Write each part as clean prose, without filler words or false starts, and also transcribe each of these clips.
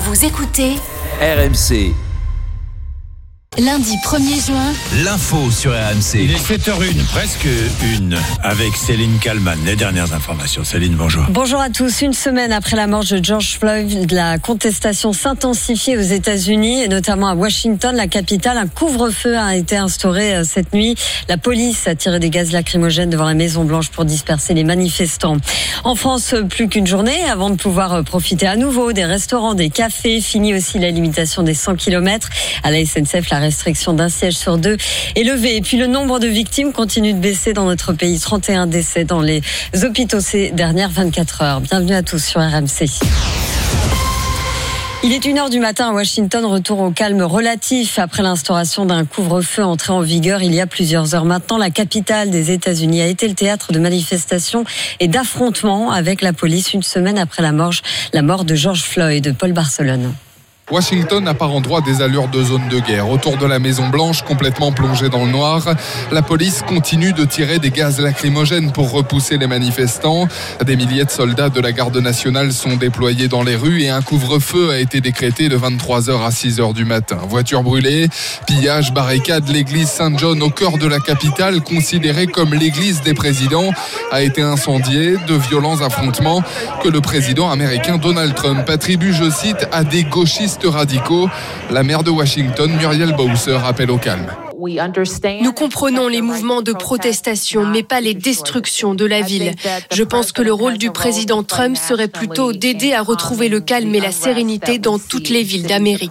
Vous écoutez RMC. Lundi 1er juin, L'info sur RMC. Il est 7h01, presque une, avec Céline Kallmann. Les dernières informations. Céline, bonjour. Bonjour à tous. Une semaine après la mort de George Floyd, la contestation s'intensifie aux États-Unis et notamment à Washington, la capitale. Un couvre-feu a été instauré cette nuit. La police a tiré des gaz lacrymogènes devant la Maison-Blanche pour disperser les manifestants. En France, plus qu'une journée avant de pouvoir profiter à nouveau des restaurants, des cafés. Fini aussi la limitation des 100 km. À la SNCF, la restriction d'un siège sur 2 est levée. Et puis le nombre de victimes continue de baisser dans notre pays. 31 décès dans les hôpitaux ces dernières 24 heures. Bienvenue à tous sur RMC. Il est 1h du matin à Washington, retour au calme relatif après l'instauration d'un couvre-feu entré en vigueur il y a plusieurs heures maintenant. La capitale des États-Unis a été le théâtre de manifestations et d'affrontements avec la police une semaine après la mort de George Floyd. Paul Barcelone. Washington a par endroits des allures de zone de guerre. Autour de la Maison-Blanche, complètement plongée dans le noir, la police continue de tirer des gaz lacrymogènes pour repousser les manifestants. Des milliers de soldats de la garde nationale sont déployés dans les rues et un couvre-feu a été décrété de 23h à 6h du matin. Voitures brûlées, pillages, barricades, l'église Saint-John au cœur de la capitale, considérée comme l'église des présidents, a été incendiée. De violents affrontements que le président américain Donald Trump attribue, je cite, à des gauchistes radicaux. La maire de Washington, Muriel Bowser, appelle au calme. Nous comprenons les mouvements de protestation, mais pas les destructions de la ville. Je pense que le rôle du président Trump serait plutôt d'aider à retrouver le calme et la sérénité dans toutes les villes d'Amérique.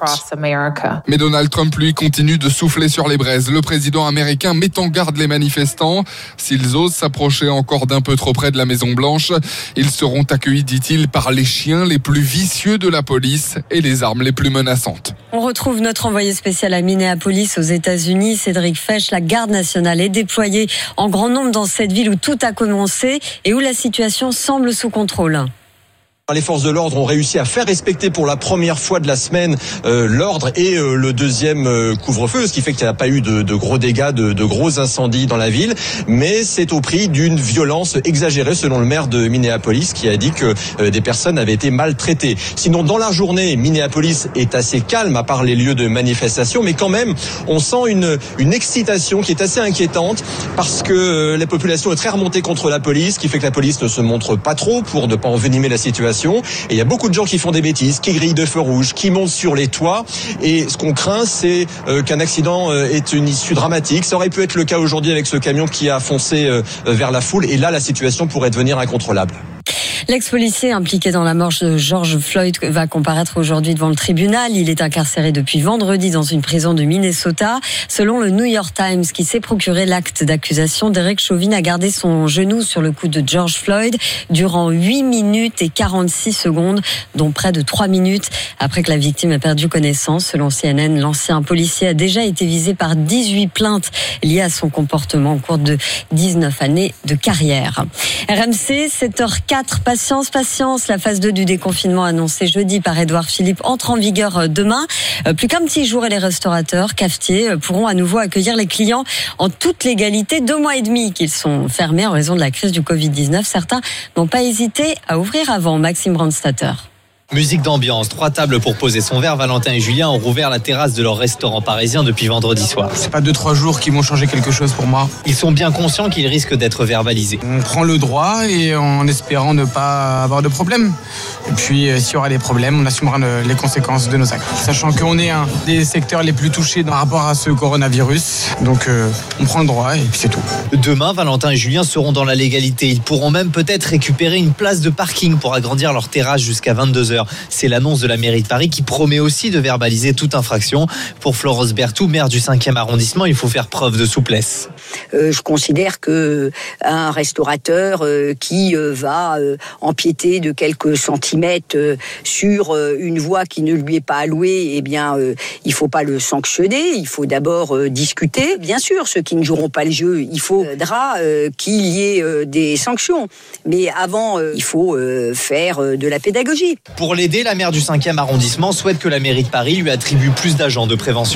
Mais Donald Trump, lui, continue de souffler sur les braises. Le président américain met en garde les manifestants. S'ils osent s'approcher encore d'un peu trop près de la Maison-Blanche, ils seront accueillis, dit-il, par les chiens les plus vicieux de la police et les armes les plus menaçantes. On retrouve notre envoyé spécial à Minneapolis aux États-Unis, Cédric Fesch. La garde nationale est déployée en grand nombre dans cette ville où tout a commencé et où la situation semble sous contrôle. Les forces de l'ordre ont réussi à faire respecter pour la première fois de la semaine l'ordre et le deuxième couvre-feu, ce qui fait qu'il n'y a pas eu de gros dégâts, de gros incendies dans la ville, mais c'est au prix d'une violence exagérée selon le maire de Minneapolis qui a dit que des personnes avaient été maltraitées. Sinon, dans la journée, Minneapolis est assez calme à part les lieux de manifestation, mais quand même, on sent une excitation qui est assez inquiétante parce que la population est très remontée contre la police, ce qui fait que la police ne se montre pas trop pour ne pas envenimer la situation. Et il y a beaucoup de gens qui font des bêtises, qui grillent de feux rouges, qui montent sur les toits. Et ce qu'on craint, c'est qu'un accident ait une issue dramatique. Ça aurait pu être le cas aujourd'hui avec ce camion qui a foncé vers la foule. Et là, la situation pourrait devenir incontrôlable. L'ex-policier impliqué dans la mort de George Floyd va comparaître aujourd'hui devant le tribunal. Il est incarcéré depuis vendredi dans une prison de Minnesota. Selon le New York Times, qui s'est procuré l'acte d'accusation, Derek Chauvin a gardé son genou sur le cou de George Floyd durant 8 minutes et 46 secondes, dont près de 3 minutes après que la victime a perdu connaissance. Selon CNN, l'ancien policier a déjà été visé par 18 plaintes liées à son comportement au cours de 19 années de carrière. RMC, 7h04. Patience. La phase 2 du déconfinement annoncée jeudi par Édouard Philippe entre en vigueur demain. Plus qu'un petit jour et les restaurateurs, cafetiers pourront à nouveau accueillir les clients en toute légalité. 2 mois et demi qu'ils sont fermés en raison de la crise du Covid-19. Certains n'ont pas hésité à ouvrir avant. Maxime Brandstatter. Musique d'ambiance, 3 tables pour poser son verre. Valentin et Julien ont rouvert la terrasse de leur restaurant parisien depuis vendredi soir. C'est pas 2-3 jours qui vont changer quelque chose pour moi. Ils sont bien conscients qu'ils risquent d'être verbalisés. On prend le droit et en espérant ne pas avoir de problème. Et puis s'il y aura des problèmes, on assumera les conséquences de nos actes. Sachant qu'on est un des secteurs les plus touchés par rapport à ce coronavirus. Donc on prend le droit et puis c'est tout. Demain, Valentin et Julien seront dans la légalité. Ils pourront même peut-être récupérer une place de parking pour agrandir leur terrasse jusqu'à 22h. C'est l'annonce de la mairie de Paris qui promet aussi de verbaliser toute infraction. Pour Florence Berthoud, maire du 5e arrondissement, il faut faire preuve de souplesse. Je considère qu'un restaurateur qui va empiéter de quelques centimètres sur une voie qui ne lui est pas allouée, eh bien, il faut pas le sanctionner. Il faut d'abord discuter. Bien sûr, ceux qui ne joueront pas le jeu, il faudra qu'il y ait des sanctions. Mais avant, il faut faire de la pédagogie. Pour l'aider, la maire du 5e arrondissement souhaite que la mairie de Paris lui attribue plus d'agents de prévention.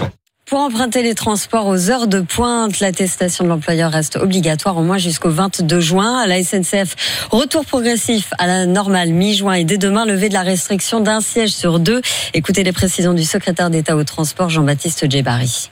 Pour emprunter les transports aux heures de pointe, l'attestation de l'employeur reste obligatoire au moins jusqu'au 22 juin. À la SNCF, retour progressif à la normale mi-juin et dès demain, levée de la restriction d'un siège sur 2. Écoutez les précisions du secrétaire d'État au transport, Jean-Baptiste Djebari.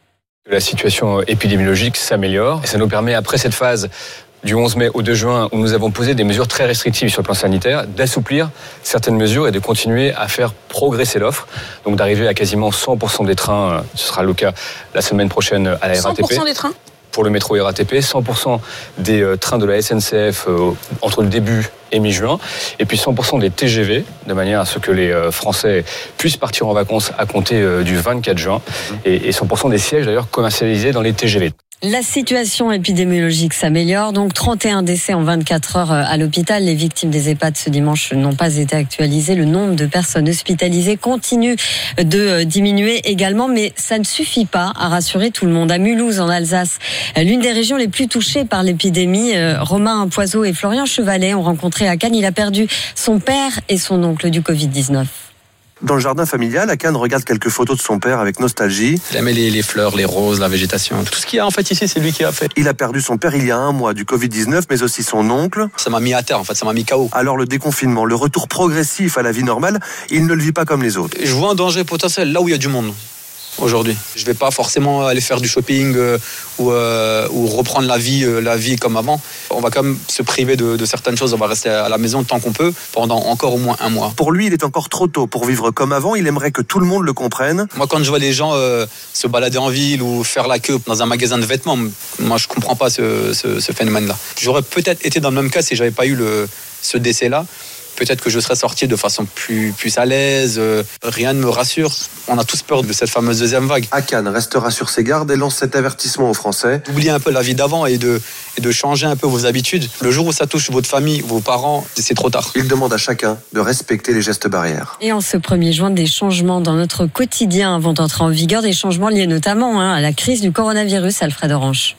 La situation épidémiologique s'améliore et ça nous permet, après cette phase du 11 mai au 2 juin, où nous avons posé des mesures très restrictives sur le plan sanitaire, d'assouplir certaines mesures et de continuer à faire progresser l'offre. Donc d'arriver à quasiment 100% des trains, ce sera le cas la semaine prochaine à la RATP. 100% des trains ? Pour le métro et RATP, 100% des trains de la SNCF entre le début et mi-juin, et puis 100% des TGV, de manière à ce que les Français puissent partir en vacances à compter du 24 juin, et 100% des sièges d'ailleurs commercialisés dans les TGV. La situation épidémiologique s'améliore, donc 31 décès en 24 heures à l'hôpital. Les victimes des EHPAD ce dimanche n'ont pas été actualisées. Le nombre de personnes hospitalisées continue de diminuer également, mais ça ne suffit pas à rassurer tout le monde. À Mulhouse, en Alsace, l'une des régions les plus touchées par l'épidémie, Romain Poiseau et Florian Chevalet ont rencontré à Cannes. Il a perdu son père et son oncle du Covid-19. Dans le jardin familial, Akan regarde quelques photos de son père avec nostalgie. Il aimait les fleurs, les roses, la végétation. Tout ce qu'il y a en fait ici, c'est lui qui a fait. Il a perdu son père il y a 1 mois du Covid-19, mais aussi son oncle. Ça m'a mis à terre en fait, ça m'a mis KO. Alors le déconfinement, le retour progressif à la vie normale, il ne le vit pas comme les autres. Je vois un danger potentiel là où il y a du monde. Aujourd'hui, je vais pas forcément aller faire du shopping ou reprendre la vie comme avant. On va quand même se priver de certaines choses. On va rester à la maison tant qu'on peut pendant encore au moins 1 mois. Pour lui, il est encore trop tôt pour vivre comme avant. Il aimerait que tout le monde le comprenne. Moi, quand je vois les gens se balader en ville ou faire la queue dans un magasin de vêtements, moi, je comprends pas ce phénomène-là. J'aurais peut-être été dans le même cas si j'avais pas eu ce décès-là. Peut-être que je serais sorti de façon plus à l'aise. Rien ne me rassure. On a tous peur de cette fameuse deuxième vague. Akan restera sur ses gardes et lance cet avertissement aux Français. D'oublier un peu la vie d'avant et de changer un peu vos habitudes. Le jour où ça touche votre famille, vos parents, c'est trop tard. Il demande à chacun de respecter les gestes barrières. Et en ce 1er juin, des changements dans notre quotidien vont entrer en vigueur. Des changements liés notamment à la crise du coronavirus, Alfred Orange.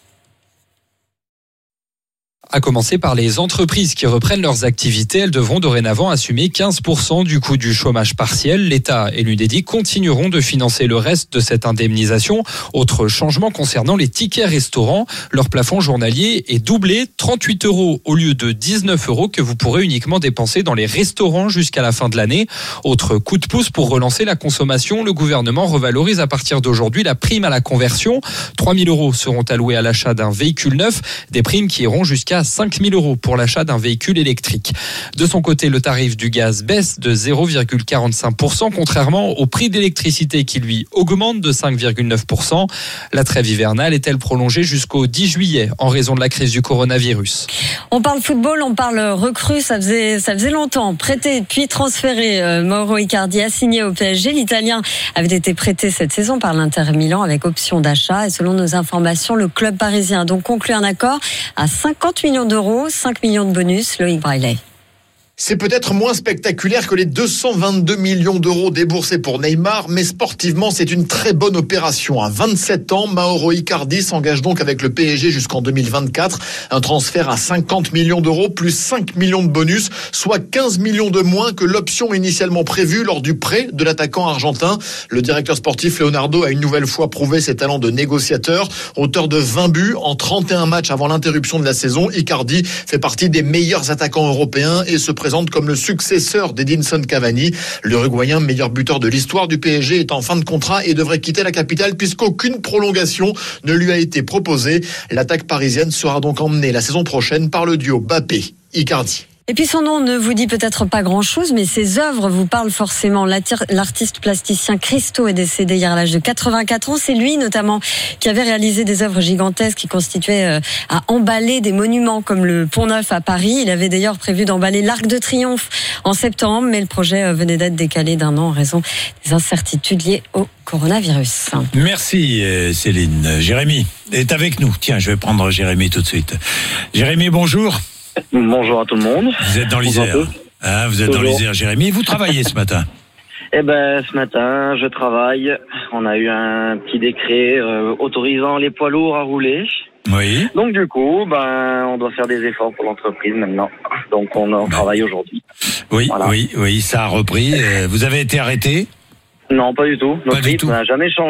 À commencer par les entreprises qui reprennent leurs activités, elles devront dorénavant assumer 15% du coût du chômage partiel. L'État et l'UNEDIC continueront de financer le reste de cette indemnisation. Autre changement concernant les tickets restaurants. Leur plafond journalier est doublé, 38 € au lieu de 19 € que vous pourrez uniquement dépenser dans les restaurants jusqu'à la fin de l'année. Autre coup de pouce pour relancer la consommation, le gouvernement revalorise à partir d'aujourd'hui la prime à la conversion. 3 000 € seront alloués à l'achat d'un véhicule neuf, des primes qui iront jusqu'à 5 000 € pour l'achat d'un véhicule électrique. De son côté, le tarif du gaz baisse de 0,45%, contrairement au prix d'électricité qui, lui, augmente de 5,9%. La trêve hivernale est-elle prolongée jusqu'au 10 juillet en raison de la crise du coronavirus? On parle football, on parle recrue, ça faisait longtemps. Prêté puis transféré, Mauro Icardi a signé au PSG. L'Italien avait été prêté cette saison par l'Inter Milan avec option d'achat. Et selon nos informations, le club parisien a donc conclu un accord à 50 millions d'euros, 5 millions de bonus. Loïc Braillet. C'est peut-être moins spectaculaire que les 222 millions d'euros déboursés pour Neymar, mais sportivement, c'est une très bonne opération. À 27 ans, Mauro Icardi s'engage donc avec le PSG jusqu'en 2024. Un transfert à 50 millions d'euros plus 5 millions de bonus, soit 15 millions de moins que l'option initialement prévue lors du prêt de l'attaquant argentin. Le directeur sportif Leonardo a une nouvelle fois prouvé ses talents de négociateur. Auteur de 20 buts en 31 matchs avant l'interruption de la saison, Icardi fait partie des meilleurs attaquants européens et se présente comme le successeur d'Edinson Cavani. L'Uruguayen, meilleur buteur de l'histoire du PSG, est en fin de contrat et devrait quitter la capitale puisqu'aucune prolongation ne lui a été proposée. L'attaque parisienne sera donc emmenée la saison prochaine par le duo Mbappé-Icardi. Et puis son nom ne vous dit peut-être pas grand-chose, mais ses œuvres vous parlent forcément. L'artiste plasticien Christo est décédé hier à l'âge de 84 ans. C'est lui notamment qui avait réalisé des œuvres gigantesques qui constituaient à emballer des monuments comme le Pont Neuf à Paris. Il avait d'ailleurs prévu d'emballer l'Arc de Triomphe en septembre, mais le projet venait d'être décalé d'1 an en raison des incertitudes liées au coronavirus. Merci Céline. Jérémy est avec nous. Tiens, je vais prendre Jérémy tout de suite. Jérémy, bonjour. Bonjour à tout le monde. Vous êtes dans l'Isère. Vous êtes dans l'Isère, Jérémy. Vous travaillez ce matin? Eh ben, ce matin, je travaille. On a eu un petit décret autorisant les poids lourds à rouler. Oui. Donc du coup, on doit faire des efforts pour l'entreprise maintenant. Donc on travaille aujourd'hui. Oui, voilà. oui, ça a repris. Vous avez été arrêté? Non, pas du tout. Notre rythme n'a jamais changé.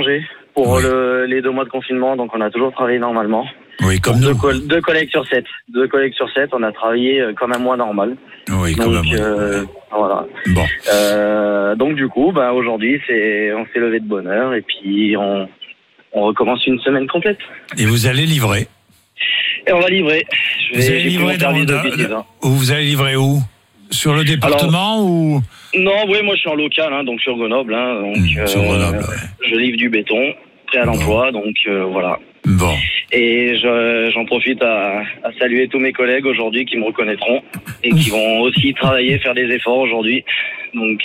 pour les 2 mois de confinement, donc on a toujours travaillé normalement. Oui, comme nous. 2 collègues sur 7. 2 collègues sur 7, on a travaillé comme un mois normal. Oui, donc, comme un mois. Voilà. Bon. Donc du coup, aujourd'hui, on s'est levé de bonne heure et puis on recommence une semaine complète. Et vous allez livrer? Et on va livrer. Vous allez livrer vous allez livrer où? Sur le département ou? Non, oui, moi je suis en local, donc sur Grenoble. Sur Grenoble, je livre du béton, prêt à l'emploi, donc voilà. Bon. Et j'en profite à saluer tous mes collègues aujourd'hui qui me reconnaîtront et qui vont aussi travailler, faire des efforts aujourd'hui. Donc,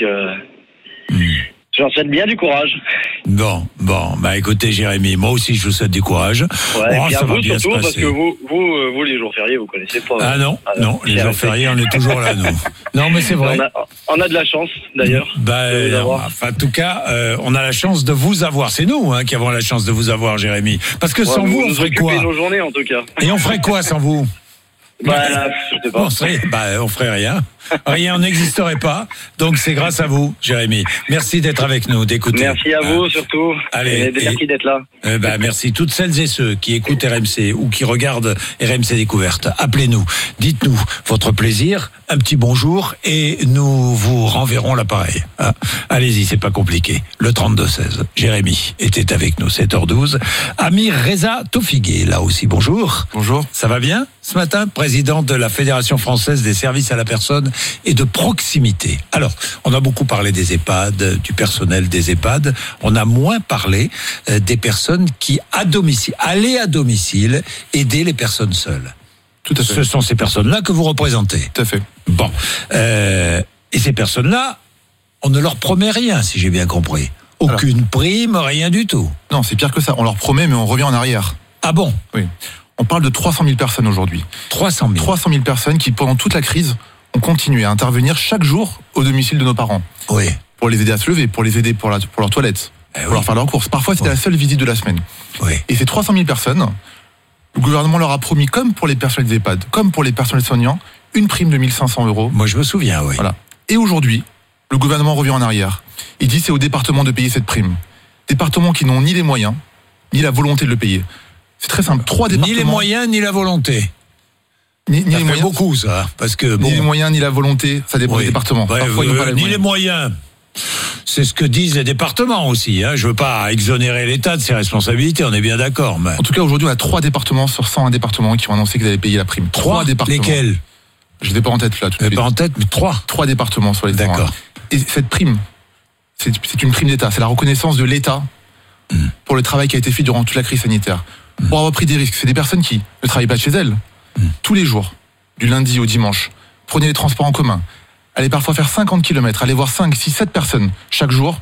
je leur souhaite bien du courage. Bon, écoutez Jérémy, moi aussi je vous souhaite du courage. Ouais, et puis à vous surtout, parce que vous les jours fériés, vous connaissez pas. Ah non, les jours fériés, on est toujours là, nous. Non, mais c'est vrai. On a de la chance, d'ailleurs. En tout cas, on a la chance de vous avoir. C'est nous qui avons la chance de vous avoir, Jérémy. Parce que sans vous, on ferait quoi? Nos journées, en tout cas. Et on ferait quoi sans vous? Je sais pas. On ferait rien. Rien n'existerait pas. Donc c'est grâce à vous, Jérémy. Merci d'être avec nous, d'écouter. Merci à vous surtout. Allez, merci d'être là. Merci toutes celles et ceux qui écoutent RMC ou qui regardent RMC Découverte. Appelez-nous, dites-nous votre plaisir, un petit bonjour et nous vous renverrons l'appareil. Allez-y, c'est pas compliqué. Le 32-16. Jérémy était avec nous, 7h12. Amir Reza Tofigué, là aussi, bonjour. Bonjour. Ça va bien ce matin? Président de la Fédération française des services à la personne et de proximité. Alors, on a beaucoup parlé des EHPAD, du personnel des EHPAD. On a moins parlé des personnes qui, allaient à domicile, aider les personnes seules. Tout à fait. Ce sont ces personnes-là que vous représentez. Tout à fait. Bon. Et ces personnes-là, on ne leur promet rien, si j'ai bien compris. Aucune prime, rien du tout. Non, c'est pire que ça. On leur promet, mais on revient en arrière. Ah bon? Oui. On parle de 300 000 personnes aujourd'hui. 300 000 personnes qui, pendant toute la crise, ont continué à intervenir chaque jour au domicile de nos parents. Oui. Pour les aider à se lever, pour les aider pour leur toilette, pour leur faire leurs courses. Parfois, c'était la seule visite de la semaine. Oui. Et ces 300 000 personnes, le gouvernement leur a promis, comme pour les personnels des EHPAD, comme pour les personnels soignants, une prime de 1 500 €. Moi, je me souviens, oui. Voilà. Et aujourd'hui, le gouvernement revient en arrière. Il dit c'est aux départements de payer cette prime. Départements qui n'ont ni les moyens, ni la volonté de le payer. C'est très simple. 3 départements. Ni les moyens, ni la volonté. Ni les moyens. Beaucoup, ça. Parce que, ni les moyens, ni la volonté. Ça dépend des départements. Parfois, ils n'ont pas les moyens. C'est ce que disent les départements aussi. Je veux pas exonérer l'État de ses responsabilités, on est bien d'accord. Mais... En tout cas, aujourd'hui, on a 3 départements sur 101 départements qui ont annoncé qu'ils allaient payer la prime. 3 départements. Lesquels? Je n'ai pas en tête là. Tout de suite. Pas en tête, mais 3. 3 départements sur les 101. D'accord. Et cette prime, c'est une prime d'État. C'est la reconnaissance de l'État pour le travail qui a été fait durant toute la crise sanitaire. Pour avoir pris des risques. C'est des personnes qui ne travaillent pas de chez elles. Tous les jours, du lundi au dimanche, prenaient les transports en commun, allaient parfois faire 50 km, allaient voir 5, 6, 7 personnes chaque jour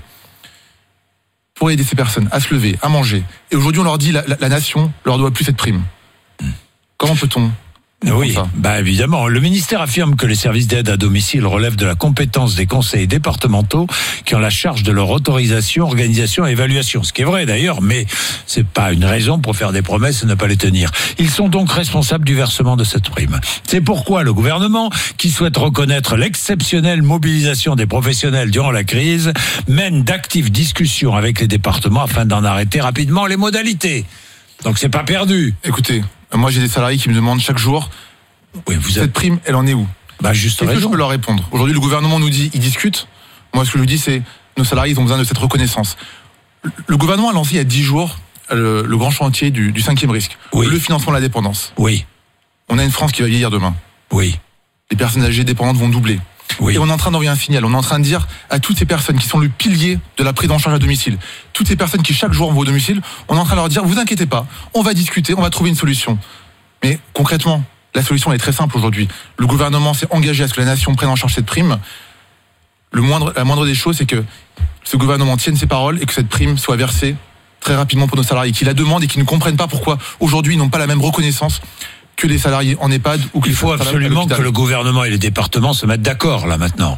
pour aider ces personnes à se lever, à manger. Et aujourd'hui, on leur dit la nation leur doit plus cette prime. Comment peut-on? Oui, évidemment. Le ministère affirme que les services d'aide à domicile relèvent de la compétence des conseils départementaux qui ont la charge de leur autorisation, organisation et évaluation. Ce qui est vrai d'ailleurs, mais c'est pas une raison pour faire des promesses et ne pas les tenir. Ils sont donc responsables du versement de cette prime. C'est pourquoi le gouvernement, qui souhaite reconnaître l'exceptionnelle mobilisation des professionnels durant la crise, mène d'actives discussions avec les départements afin d'en arrêter rapidement les modalités. Donc c'est pas perdu. Écoutez, moi j'ai des salariés qui me demandent chaque jour, cette prime, elle en est où? Juste Qu'est-ce que je peux leur répondre? Aujourd'hui, le gouvernement nous dit, il discute. Moi, ce que je lui dis, c'est, nos salariés, ils ont besoin de cette reconnaissance. Le gouvernement a lancé il y a 10 jours le grand chantier du 5e risque. Oui. Le financement de la dépendance. Oui. On a une France qui va vieillir demain. Oui. Les personnes âgées dépendantes vont doubler. Oui. Et on est en train d'envoyer un signal. On est en train de dire à toutes ces personnes qui sont le pilier de la prise en charge à domicile, toutes ces personnes qui chaque jour vont au domicile, on est en train de leur dire, vous inquiétez pas, on va discuter, on va trouver une solution. Mais concrètement, la solution elle est très simple aujourd'hui. Le gouvernement s'est engagé à ce que la nation prenne en charge cette prime. La moindre des choses, c'est que ce gouvernement tienne ses paroles et que cette prime soit versée très rapidement pour nos salariés, qui la demandent et qui ne comprennent pas pourquoi aujourd'hui ils n'ont pas la même reconnaissance que les salariés en EHPAD ou que il faut absolument que le gouvernement et les départements se mettent d'accord là maintenant.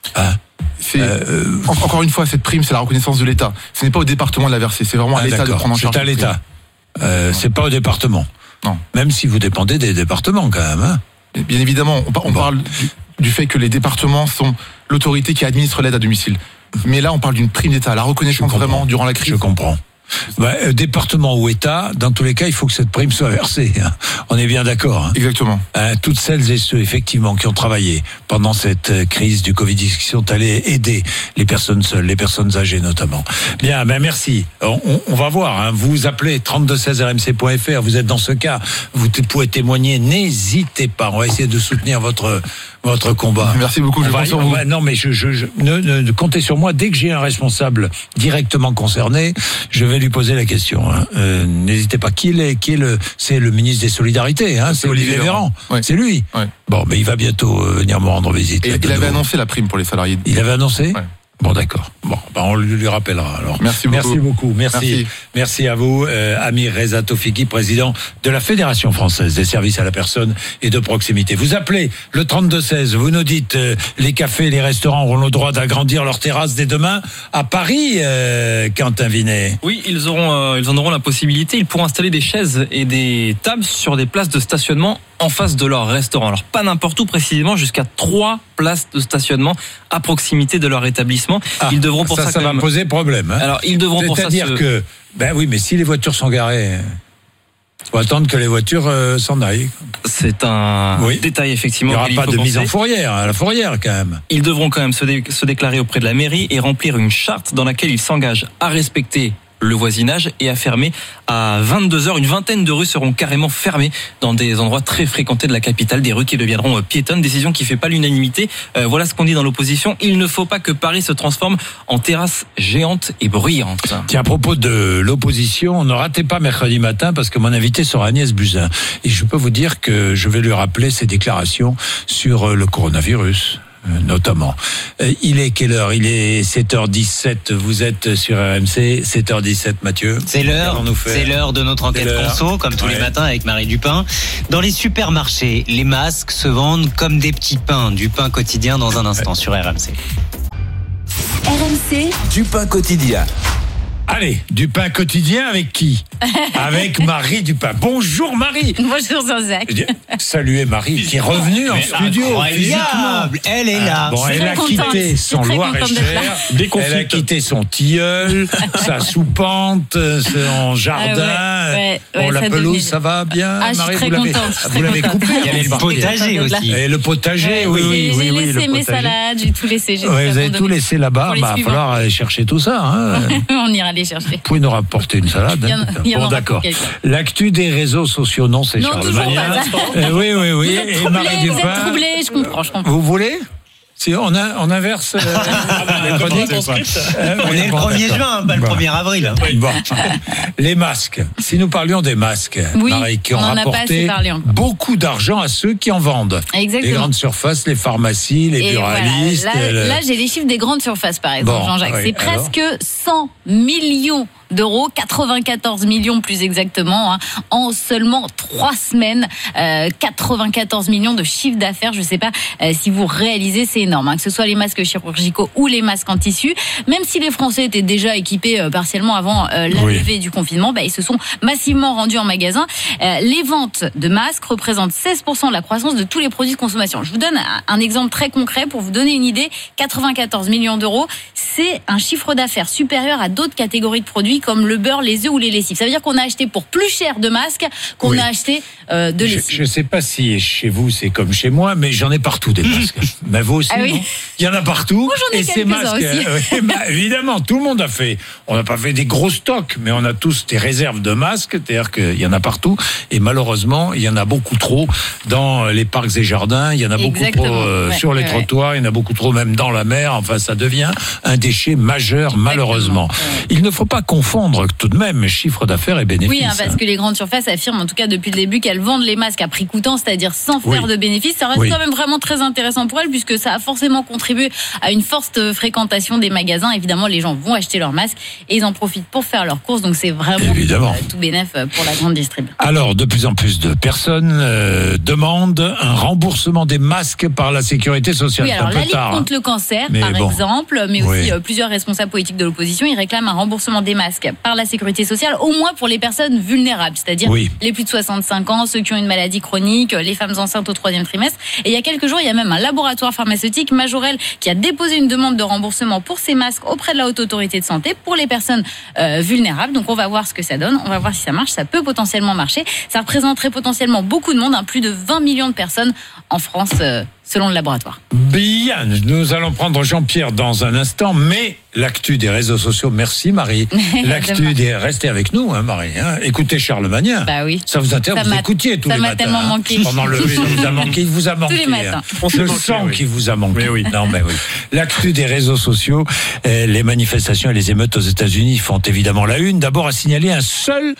Encore une fois, cette prime, c'est la reconnaissance de l'État. Ce n'est pas au département de la verser, c'est vraiment à l'État de prendre en charge. C'est à l'État. C'est pas au département. Non. Même si vous dépendez des départements quand même. Bien évidemment, on parle du fait que les départements sont l'autorité qui administre l'aide à domicile. Mais là, on parle d'une prime d'État, la reconnaissance vraiment durant la crise. Je comprends. Département ou État, dans tous les cas, il faut que cette prime soit versée. On est bien d'accord. Exactement. Toutes celles et ceux, effectivement, qui ont travaillé pendant cette crise du Covid, qui sont allés aider les personnes seules, les personnes âgées notamment. Bien, merci. On va voir. Vous appelez 3216rmc.fr. Vous êtes dans ce cas. Vous pouvez témoigner. N'hésitez pas. On va essayer de soutenir votre combat. Merci beaucoup. Non, mais ne comptez sur moi. Dès que j'ai un responsable directement concerné, je vais lui poser la question. N'hésitez pas. C'est le ministre des Solidarités. C'est Olivier Véran. Ouais. C'est lui. Ouais. Bon, mais il va bientôt venir me rendre visite. Et il avait annoncé la prime pour les salariés. Il avait annoncé ? Ouais. Bon, d'accord. Bon, on lui rappellera alors. Merci beaucoup. Merci à vous, Amir Reza Tofiki, président de la Fédération française des services à la personne et de proximité. Vous appelez le 3216, vous nous dites les cafés, les restaurants auront le droit d'agrandir leurs terrasses dès demain à Paris, Quentin Vinet. Oui, ils en auront la possibilité. Ils pourront installer des chaises et des tables sur des places de stationnement en face de leur restaurant. Alors pas n'importe où précisément, jusqu'à 3 places de stationnement à proximité de leur établissement. Ils devront pour ça va me poser problème. Alors ils devront pour ça. C'est-à-dire que oui, mais si les voitures sont garées, faut attendre que les voitures s'en aillent. C'est un détail effectivement. Il n'y aura pas de mise en fourrière, à la fourrière quand même. Ils devront quand même se déclarer auprès de la mairie et remplir une charte dans laquelle ils s'engagent à respecter le voisinage et à fermer à 22h. Une vingtaine de rues seront carrément fermées dans des endroits très fréquentés de la capitale, des rues qui deviendront piétonnes, décision qui fait pas l'unanimité. Voilà ce qu'on dit dans l'opposition. Il ne faut pas que Paris se transforme en terrasse géante et bruyante. Tiens, à propos de l'opposition, ne ratez pas mercredi matin parce que mon invité sera Agnès Buzyn. Et je peux vous dire que je vais lui rappeler ses déclarations sur le coronavirus. Notamment. Il est quelle heure ? Il est 7h17. Vous êtes sur RMC, 7h17, Mathieu. C'est l'heure de notre enquête conso, comme tous les matins avec Marie Dupin. Dans les supermarchés, les masques se vendent comme des petits pains. Du pain quotidien dans un instant sur RMC. RMC. Du pain quotidien. Allez, du pain quotidien avec qui ? Avec Marie Dupin. Bonjour Marie. Bonjour Jean-Jacques. Saluez Marie qui est revenue en studio physiquement. Elle est là. Elle a quitté son Loir-et-Cher, elle a quitté son tilleul, sa soupente, son jardin. La pelouse, ça va bien, Marie, vous l'avez coupé. Il y avait le potager aussi. Et le potager, oui. J'ai laissé mes salades, j'ai tout laissé. Vous avez tout laissé là-bas. Il va falloir aller chercher tout ça. On ira les chercher. Vous pouvez nous rapporter une salade. Bon, d'accord. L'actu des réseaux sociaux, non, c'est Charles Magnin. Oui. Et Marie Dupin. Vous êtes troublés, je comprends. Vous voulez ? Si on inverse les chroniques. On est le 1er juin, pas le 1er avril. Bon. Les masques. Si nous parlions des masques, Marie, qui ont rapporté beaucoup d'argent à ceux qui en vendent. Exactement. Les grandes surfaces, les pharmacies, les buralistes. Voilà. Là, j'ai les chiffres des grandes surfaces, par exemple, Jean-Jacques. C'est presque 100 millions d'euros, 94 millions plus exactement, en seulement 3 semaines, 94 millions de chiffre d'affaires. Je ne sais pas si vous réalisez, c'est énorme, que ce soit les masques chirurgicaux ou les masques en tissu. Même si les Français étaient déjà équipés partiellement avant la levée du confinement, ils se sont massivement rendus en magasin. Les ventes de masques représentent 16% de la croissance de tous les produits de consommation. Je vous donne un exemple très concret pour vous donner une idée. 94 millions d'euros, c'est un chiffre d'affaires supérieur à d'autres catégories de produits comme le beurre, les œufs ou les lessives. Ça veut dire qu'on a acheté pour plus cher de masques qu'on a acheté de lessives. Je ne sais pas si chez vous c'est comme chez moi, mais j'en ai partout des masques. Mais vous aussi, non ? Il y en a partout. Moi, j'en ai ces masques, aussi. Évidemment, tout le monde a fait. On n'a pas fait des gros stocks, mais on a tous des réserves de masques. C'est-à-dire qu'il y en a partout. Et malheureusement, il y en a beaucoup trop dans les parcs et jardins. Il y en a beaucoup trop sur les trottoirs. Il y en a beaucoup trop même dans la mer. Enfin, ça devient un déchet majeur, malheureusement. Il ne faut pas confondre tout de même chiffre d'affaires et bénéfices. Oui, parce que les grandes surfaces affirment en tout cas depuis le début qu'elles vendent les masques à prix coûtant, c'est-à-dire sans faire de bénéfices. Ça reste quand même vraiment très intéressant pour elles puisque ça a forcément contribué à une forte fréquentation des magasins. Évidemment, les gens vont acheter leurs masques et ils en profitent pour faire leurs courses. Donc c'est vraiment tout bénef pour la grande distrib. Alors, de plus en plus de personnes demandent un remboursement des masques par la Sécurité sociale. Oui, alors la Ligue contre le cancer, par exemple, mais aussi plusieurs responsables politiques de l'opposition, ils réclament un remboursement des masques masques par la sécurité sociale, au moins pour les personnes vulnérables, c'est-à-dire les plus de 65 ans, ceux qui ont une maladie chronique, les femmes enceintes au 3e trimestre. Et il y a quelques jours, il y a même un laboratoire pharmaceutique, Majorel, qui a déposé une demande de remboursement pour ces masques auprès de la Haute Autorité de Santé pour les personnes vulnérables. Donc on va voir ce que ça donne, on va voir si ça marche, ça peut potentiellement marcher. Ça représenterait potentiellement beaucoup de monde, plus de 20 millions de personnes en France, selon le laboratoire. Bien, nous allons prendre Jean-Pierre dans un instant, mais l'actu des réseaux sociaux, merci Marie. L'actu des... Restez avec nous, Marie. Écoutez Charlemagne. Bah oui. Ça vous intéresse, vous écoutiez tous les matins. Ça m'a tellement manqué. Pendant le lever, il vous a manqué. Tous les matins. Je sens qu'il vous a manqué. Non, mais oui. L'actu des réseaux sociaux, les manifestations et les émeutes aux États-Unis font évidemment la une. D'abord à signaler un seul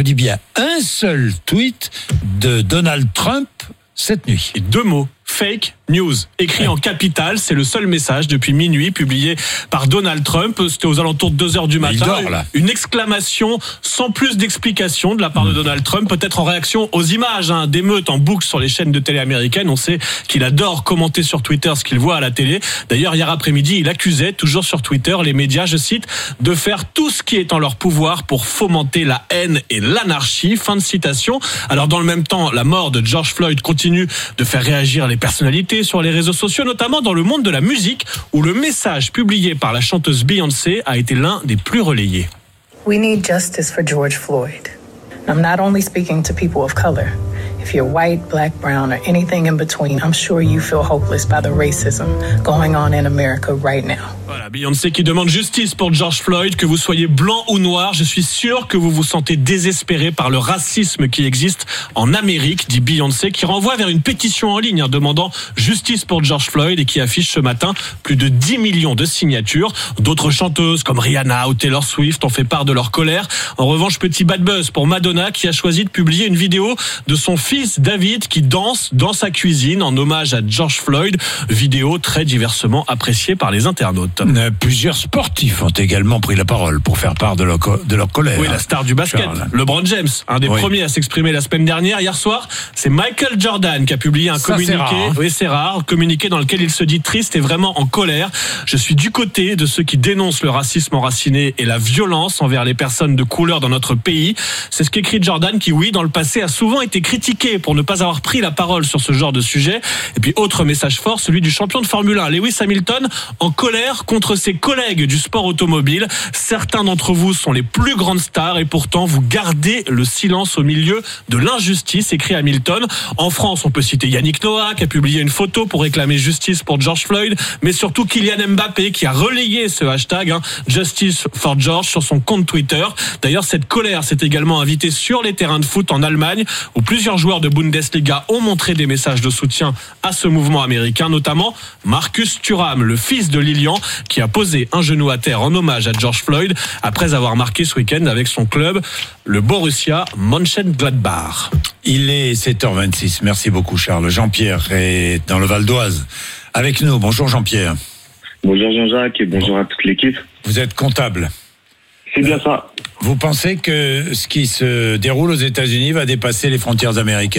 tweet de Donald Trump cette nuit. Et 2 mots. Fake news, écrit en capital, c'est le seul message depuis minuit publié par Donald Trump. C'était aux alentours de 2h du matin. Il dort, là. Une exclamation sans plus d'explication de la part de Donald Trump, peut-être en réaction aux images d'émeutes en boucle sur les chaînes de télé américaines. On sait qu'il adore commenter sur Twitter ce qu'il voit à la télé. D'ailleurs, hier après-midi, il accusait, toujours sur Twitter, les médias, je cite, de faire tout ce qui est en leur pouvoir pour fomenter la haine et l'anarchie. Fin de citation. Alors, dans le même temps, la mort de George Floyd continue de faire réagir les personnalités sur les réseaux sociaux, notamment dans le monde de la musique, où le message publié par la chanteuse Beyoncé a été l'un des plus relayés. We need justice for George Floyd. I'm not only speaking to people of color. If you're white, black, brown, or anything in between, I'm sure you feel hopeless by the racism going on in America right now. Voilà, Beyoncé qui demande justice pour George Floyd, que vous soyez blanc ou noir, je suis sûr que vous vous sentez désespéré par le racisme qui existe en Amérique, dit Beyoncé, qui renvoie vers une pétition en ligne demandant justice pour George Floyd et qui affiche ce matin plus de 10 millions de signatures. D'autres chanteuses comme Rihanna ou Taylor Swift ont fait part de leur colère. En revanche, petit bad buzz pour Madonna qui a choisi de publier une vidéo de son fils David qui danse dans sa cuisine en hommage à George Floyd, vidéo très diversement appréciée par les internautes. Plusieurs sportifs ont également pris la parole pour faire part de leur colère. Oui, la star du basket, LeBron James, un des premiers à s'exprimer la semaine dernière. Hier soir, c'est Michael Jordan qui a publié un communiqué. C'est rare, communiqué dans lequel il se dit triste et vraiment en colère. Je suis du côté de ceux qui dénoncent le racisme enraciné et la violence envers les personnes de couleur dans notre pays. C'est ce qu'écrit Jordan qui, oui, dans le passé a souvent été critiqué pour ne pas avoir pris la parole sur ce genre de sujet. Et puis, autre message fort, celui du champion de Formule 1, Lewis Hamilton, en colère contre ses collègues du sport automobile. Certains d'entre vous sont les plus grandes stars et pourtant vous gardez le silence au milieu de l'injustice, écrit Hamilton. En France, on peut citer Yannick Noah qui a publié une photo pour réclamer justice pour George Floyd, mais surtout Kylian Mbappé qui a relayé ce hashtag Justice for George sur son compte Twitter. D'ailleurs, cette colère s'est également invitée sur les terrains de foot en Allemagne où plusieurs joueurs de Bundesliga ont montré des messages de soutien à ce mouvement américain, notamment Marcus Thuram, le fils de Lilian, qui a posé un genou à terre en hommage à George Floyd après avoir marqué ce week-end avec son club, le Borussia Mönchengladbach. Il est 7h26. Merci beaucoup, Charles. Jean-Pierre est dans le Val d'Oise avec nous. Bonjour, Jean-Pierre. Bonjour, Jean-Jacques, et bonjour à toute l'équipe. Vous êtes comptable. C'est bien ça. Vous pensez que ce qui se déroule aux États-Unis va dépasser les frontières américaines ?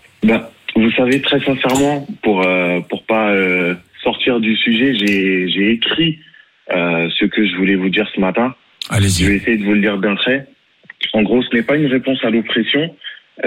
Vous savez, très sincèrement, pour pas sortir du sujet, j'ai écrit ce que je voulais vous dire ce matin. Allez-y. Je vais essayer de vous le dire d'un trait. En gros, ce n'est pas une réponse à l'oppression,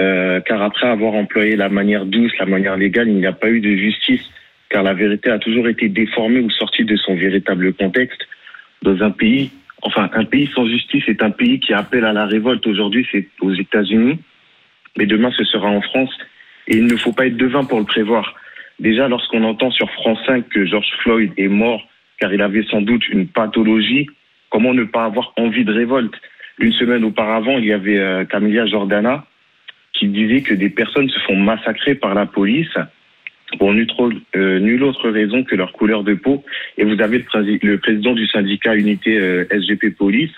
car après avoir employé la manière douce, la manière légale, il n'y a pas eu de justice, car la vérité a toujours été déformée ou sortie de son véritable contexte. Dans un pays sans justice est un pays qui appelle à la révolte. Aujourd'hui, c'est aux États-Unis, mais demain, ce sera en France. Et il ne faut pas être devin pour le prévoir. Déjà, lorsqu'on entend sur France 5 que George Floyd est mort car il avait sans doute une pathologie, comment ne pas avoir envie de révolte ? Une semaine auparavant, il y avait Camilla Jordana qui disait que des personnes se font massacrer par la police pour nulle autre raison que leur couleur de peau. Et vous avez le président du syndicat Unité SGP Police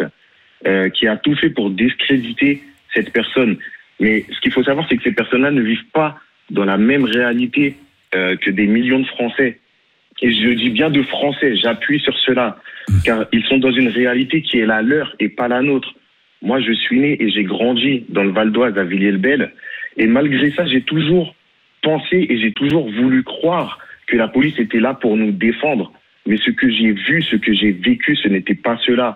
qui a tout fait pour discréditer cette personne. Mais ce qu'il faut savoir, c'est que ces personnes-là ne vivent pas dans la même réalité que des millions de Français. Et je dis bien de Français, j'appuie sur cela, car ils sont dans une réalité qui est la leur et pas la nôtre. Moi, je suis né et j'ai grandi dans le Val d'Oise, à Villiers-le-Bel. Et malgré ça, j'ai toujours pensé et j'ai toujours voulu croire que la police était là pour nous défendre. Mais ce que j'ai vu, ce que j'ai vécu, ce n'était pas cela.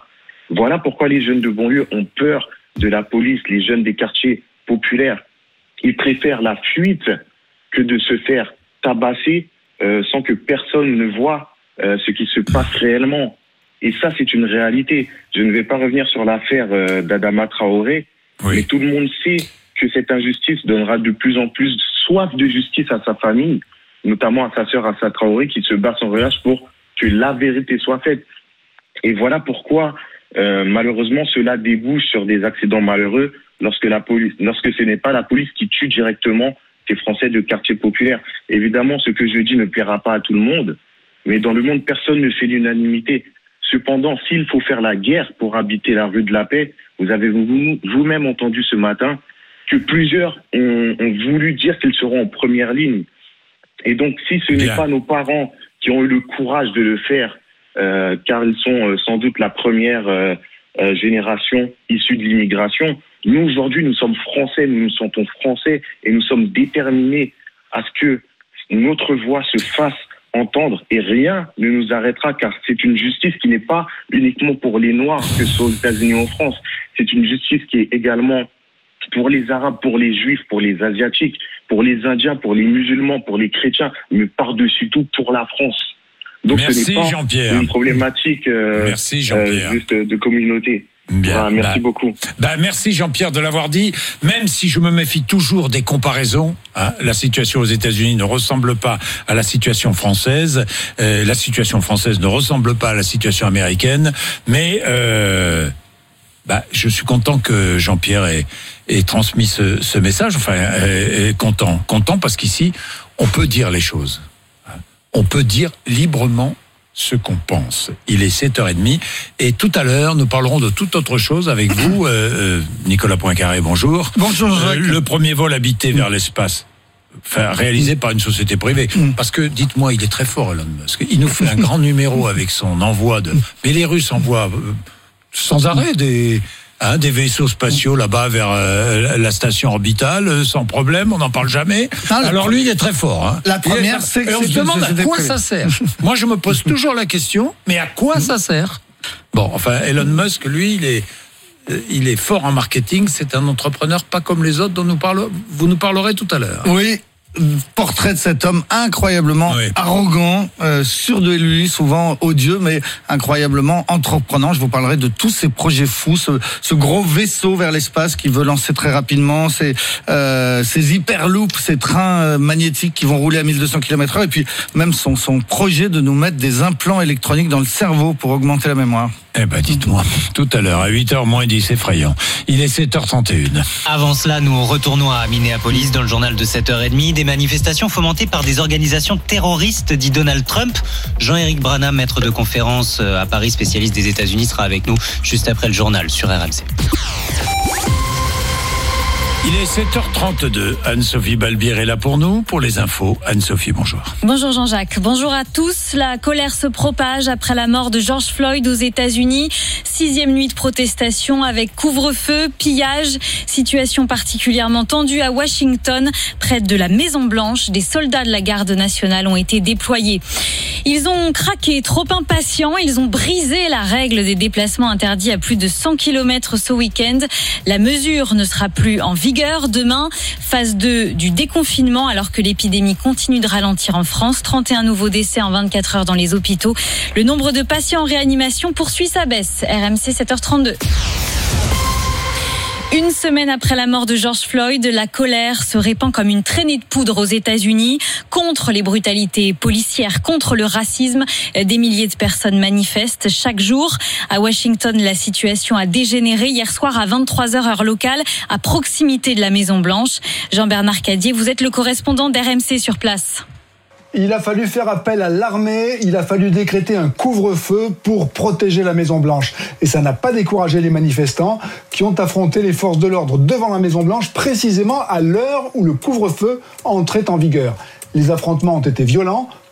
Voilà pourquoi les jeunes de banlieue ont peur de la police, les jeunes des quartiers populaires. Ils préfèrent la fuite que de se faire tabasser sans que personne ne voit ce qui se passe réellement. Et ça, c'est une réalité. Je ne vais pas revenir sur l'affaire d'Adama Traoré, mais tout le monde sait que cette injustice donnera de plus en plus soif de justice à sa famille, notamment à sa sœur Assa Traoré, qui se bat sans relâche pour que la vérité soit faite. Et voilà pourquoi, malheureusement, cela débouche sur des accidents malheureux lorsque ce n'est pas la police qui tue directement ces Français de quartier populaire. Évidemment, ce que je dis ne plaira pas à tout le monde, mais dans le monde, personne ne fait l'unanimité. Cependant, s'il faut faire la guerre pour habiter la rue de la Paix, vous avez vous-même entendu ce matin que plusieurs ont voulu dire qu'ils seront en première ligne. Et donc, si ce n'est pas nos parents qui ont eu le courage de le faire, car ils sont sans doute la première génération issue de l'immigration, nous, aujourd'hui, nous sommes français, nous nous sentons français et nous sommes déterminés à ce que notre voix se fasse entendre et rien ne nous arrêtera, car c'est une justice qui n'est pas uniquement pour les Noirs que ce soit aux États-Unis ou en France. C'est une justice qui est également pour les Arabes, pour les Juifs, pour les Asiatiques, pour les Indiens, pour les musulmans, pour les chrétiens, mais par-dessus tout pour la France. Donc ce n'est pas une problématique juste de communauté. Bien, merci beaucoup. Merci Jean-Pierre de l'avoir dit. Même si je me méfie toujours des comparaisons, la situation aux États-Unis ne ressemble pas à la situation française. La situation française ne ressemble pas à la situation américaine. Mais je suis content que Jean-Pierre ait transmis ce message. Enfin, content parce qu'ici, on peut dire les choses. On peut dire librement ce qu'on pense. Il est 7h30 et tout à l'heure, nous parlerons de toute autre chose avec vous. Nicolas Poincaré, bonjour. Bonjour Jacques. Le premier vol habité vers l'espace, réalisé par une société privée. Parce que, dites-moi, il est très fort, Elon Musk. Il nous fait un grand numéro avec son envoi de... Mais les Russes envoient sans arrêt des vaisseaux spatiaux là-bas vers la station orbitale, sans problème, on n'en parle jamais. Alors lui, il est très fort. La première, c'est que on se demande à quoi ça sert. Moi, je me pose toujours la question, mais à quoi ça sert ? Bon, enfin, Elon Musk, lui, il est fort en marketing, c'est un entrepreneur pas comme les autres dont vous nous parlerez tout à l'heure. Oui. Portrait de cet homme incroyablement arrogant, sûr de lui, souvent odieux, mais incroyablement entreprenant. Je vous parlerai de tous ces projets fous, ce gros vaisseau vers l'espace qu'il veut lancer très rapidement, ces hyperloops, ces trains magnétiques qui vont rouler à 1200 km/h, et puis même son projet de nous mettre des implants électroniques dans le cerveau pour augmenter la mémoire. Eh ben, dites-moi, tout à l'heure, à 8h moins 10, effrayant. Il est 7h31. Avant cela, nous retournons à Minneapolis dans le journal de 7h30. Des manifestations fomentées par des organisations terroristes, dit Donald Trump. Jean-Éric Branham, maître de conférence à Paris, spécialiste des États-Unis, sera avec nous juste après le journal sur RMC. Il est 7h32. Anne-Sophie Balbir est là pour nous, pour les infos. Anne-Sophie, bonjour. Bonjour Jean-Jacques. Bonjour à tous. La colère se propage après la mort de George Floyd aux États-Unis. 6e nuit de protestation avec couvre-feu, pillage. Situation particulièrement tendue à Washington. Près de la Maison-Blanche, des soldats de la garde nationale ont été déployés. Ils ont craqué, trop impatients. Ils ont brisé la règle des déplacements interdits à plus de 100 km ce week-end. La mesure ne sera plus en vigueur demain. Phase 2 du déconfinement alors que l'épidémie continue de ralentir en France. 31 nouveaux décès en 24 heures dans les hôpitaux. Le nombre de patients en réanimation poursuit sa baisse. RMC 7h32. Une semaine après la mort de George Floyd, la colère se répand comme une traînée de poudre aux États-Unis contre les brutalités policières, contre le racisme. Des milliers de personnes manifestent chaque jour. À Washington, la situation a dégénéré hier soir à 23h heure locale, à proximité de la Maison-Blanche. Jean-Bernard Cadier, vous êtes le correspondant d'RMC sur place. Il a fallu faire appel à l'armée, il a fallu décréter un couvre-feu pour protéger la Maison-Blanche. Et ça n'a pas découragé les manifestants qui ont affronté les forces de l'ordre devant la Maison-Blanche, précisément à l'heure où le couvre-feu entrait en vigueur. Les affrontements ont été violents,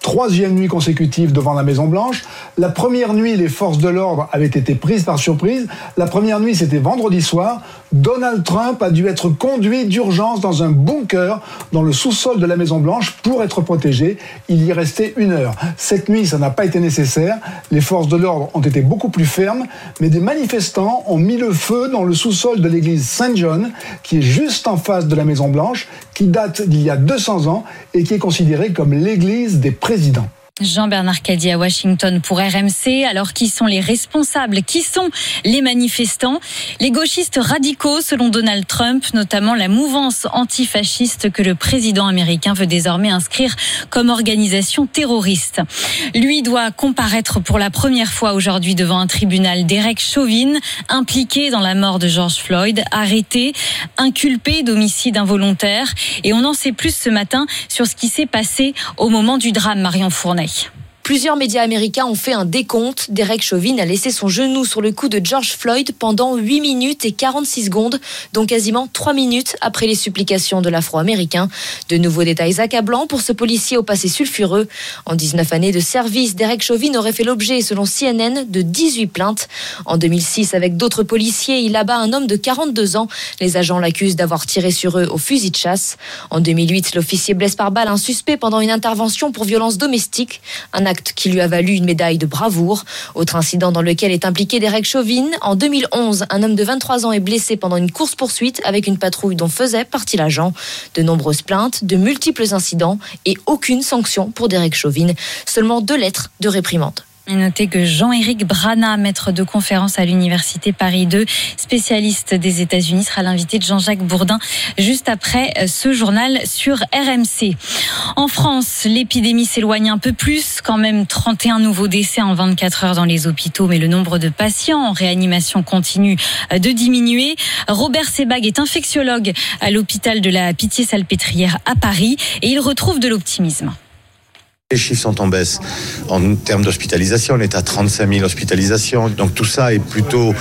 3e nuit consécutive devant la Maison-Blanche. La première nuit, les forces de l'ordre avaient été prises par surprise. La première nuit, c'était vendredi soir. Donald Trump a dû être conduit d'urgence dans un bunker dans le sous-sol de la Maison-Blanche pour être protégé. Il y restait 1 heure. Cette nuit, ça n'a pas été nécessaire. Les forces de l'ordre ont été beaucoup plus fermes, mais des manifestants ont mis le feu dans le sous-sol de l'église Saint-John, qui est juste en face de la Maison-Blanche, qui date d'il y a 200 ans et qui est considérée comme l'église des présidents. Jean-Bernard Cady à Washington pour RMC. Alors, qui sont les responsables? Qui sont les manifestants? Les gauchistes radicaux, selon Donald Trump, notamment la mouvance antifasciste que le président américain veut désormais inscrire comme organisation terroriste. Lui doit comparaître pour la première fois aujourd'hui devant un tribunal. Derek Chauvin, impliqué dans la mort de George Floyd, arrêté, inculpé d'homicide involontaire. Et on en sait plus ce matin sur ce qui s'est passé au moment du drame, Marion Fournet. Plusieurs médias américains ont fait un décompte. Derek Chauvin a laissé son genou sur le cou de George Floyd pendant 8 minutes et 46 secondes, donc quasiment 3 minutes après les supplications de l'Afro-Américain. De nouveaux détails accablants pour ce policier au passé sulfureux. En 19 années de service, Derek Chauvin aurait fait l'objet, selon CNN, de 18 plaintes. En 2006, avec d'autres policiers, il abat un homme de 42 ans. Les agents l'accusent d'avoir tiré sur eux au fusil de chasse. En 2008, l'officier blesse par balle un suspect pendant une intervention pour violence domestique. Un acte qui lui a valu une médaille de bravoure. Autre incident dans lequel est impliqué Derek Chauvin. En 2011, un homme de 23 ans est blessé pendant une course-poursuite avec une patrouille dont faisait partie l'agent. De nombreuses plaintes, de multiples incidents et aucune sanction pour Derek Chauvin. Seulement 2 lettres de réprimande. Et notez que Jean-Éric Brana, maître de conférence à l'Université Paris 2, spécialiste des États-Unis, sera l'invité de Jean-Jacques Bourdin juste après ce journal sur RMC. En France, l'épidémie s'éloigne un peu plus, quand même 31 nouveaux décès en 24 heures dans les hôpitaux, mais le nombre de patients en réanimation continue de diminuer. Robert Sebag est infectiologue à l'hôpital de la Pitié-Salpêtrière à Paris et il retrouve de l'optimisme. Les chiffres sont en baisse. En termes d'hospitalisation, on est à 35 000 hospitalisations. Donc tout ça est plutôt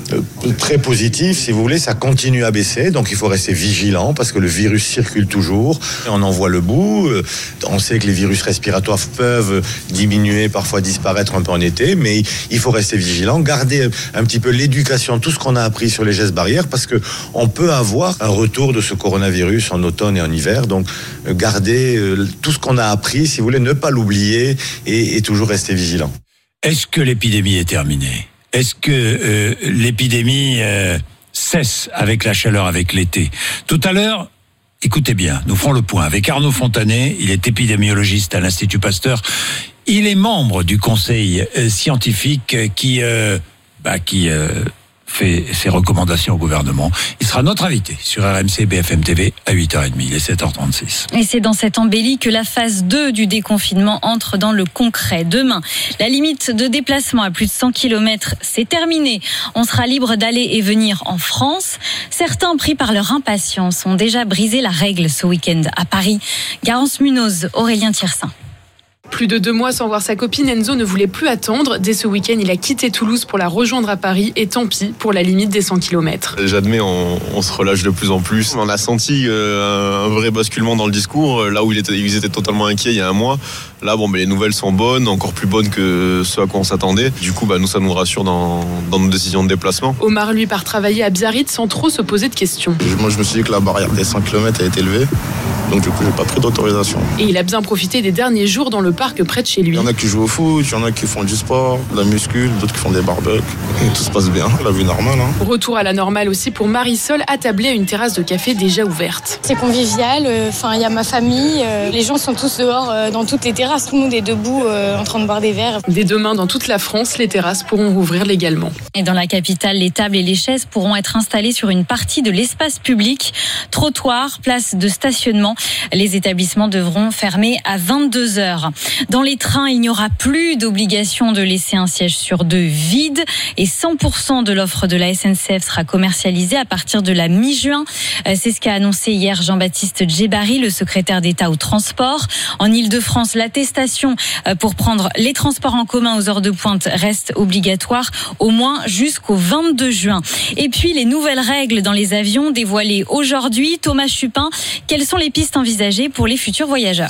très positif, si vous voulez. Ça continue à baisser, donc il faut rester vigilant parce que le virus circule toujours. On en voit le bout. On sait que les virus respiratoires peuvent diminuer, parfois disparaître un peu en été, mais il faut rester vigilant, garder un petit peu l'éducation, tout ce qu'on a appris sur les gestes barrières, parce que on peut avoir un retour de ce coronavirus en automne et en hiver. Donc garder tout ce qu'on a appris, si vous voulez, ne pas l'oublier et toujours rester vigilant. Est-ce que l'épidémie est terminée? Est-ce que l'épidémie cesse avec la chaleur, avec l'été? Tout à l'heure, écoutez bien, nous ferons le point avec Arnaud Fontanet. Il est épidémiologiste à l'Institut Pasteur. Il est membre du conseil scientifique qui fait ses recommandations au gouvernement. Il sera notre invité sur RMC BFM TV à 8h30. Il est 7h36. Et c'est dans cette embellie que la phase 2 du déconfinement entre dans le concret. Demain, la limite de déplacement à plus de 100 km, c'est terminé. On sera libre d'aller et venir en France. Certains, pris par leur impatience, ont déjà brisé la règle ce week-end à Paris. Garance Munoz, Aurélien Thiersin. Plus de 2 mois sans voir sa copine, Enzo ne voulait plus attendre. Dès ce week-end, il a quitté Toulouse pour la rejoindre à Paris. Et tant pis pour la limite des 100 km. J'admets, on se relâche de plus en plus. On a senti un vrai basculement dans le discours. Là où ils étaient totalement inquiets il y a un mois. Là, les nouvelles sont bonnes, encore plus bonnes que ce à quoi on s'attendait. Du coup, nous, ça nous rassure dans nos décisions de déplacement. Omar, lui, part travailler à Biarritz sans trop se poser de questions. Moi, je me suis dit que la barrière des 100 km a été élevée. Donc, du coup, j'ai pas pris d'autorisation. Et il a bien profité des derniers jours dans le parc près de chez lui. Il y en a qui jouent au foot, il y en a qui font du sport, de la muscule, d'autres qui font des barbecues. Tout se passe bien, la vie normale. Retour à la normale aussi pour Marisol, attablée à une terrasse de café déjà ouverte. C'est convivial, il y a ma famille, les gens sont tous dehors dans toutes les terrasses, tout le monde est debout en train de boire des verres. Dès demain, dans toute la France, les terrasses pourront rouvrir légalement. Et dans la capitale, les tables et les chaises pourront être installées sur une partie de l'espace public. Trottoirs, places de stationnement. Les établissements devront fermer à 22h. Dans les trains, il n'y aura plus d'obligation de laisser un siège sur 2 vide et 100% de l'offre de la SNCF sera commercialisée à partir de la mi-juin. C'est ce qu'a annoncé hier Jean-Baptiste Djebari, le secrétaire d'État au transport. En Ile-de-France, l'attestation pour prendre les transports en commun aux heures de pointe reste obligatoire au moins jusqu'au 22 juin. Et puis les nouvelles règles dans les avions dévoilées aujourd'hui. Thomas Chupin, quelles sont les pistes envisagées pour les futurs voyageurs ?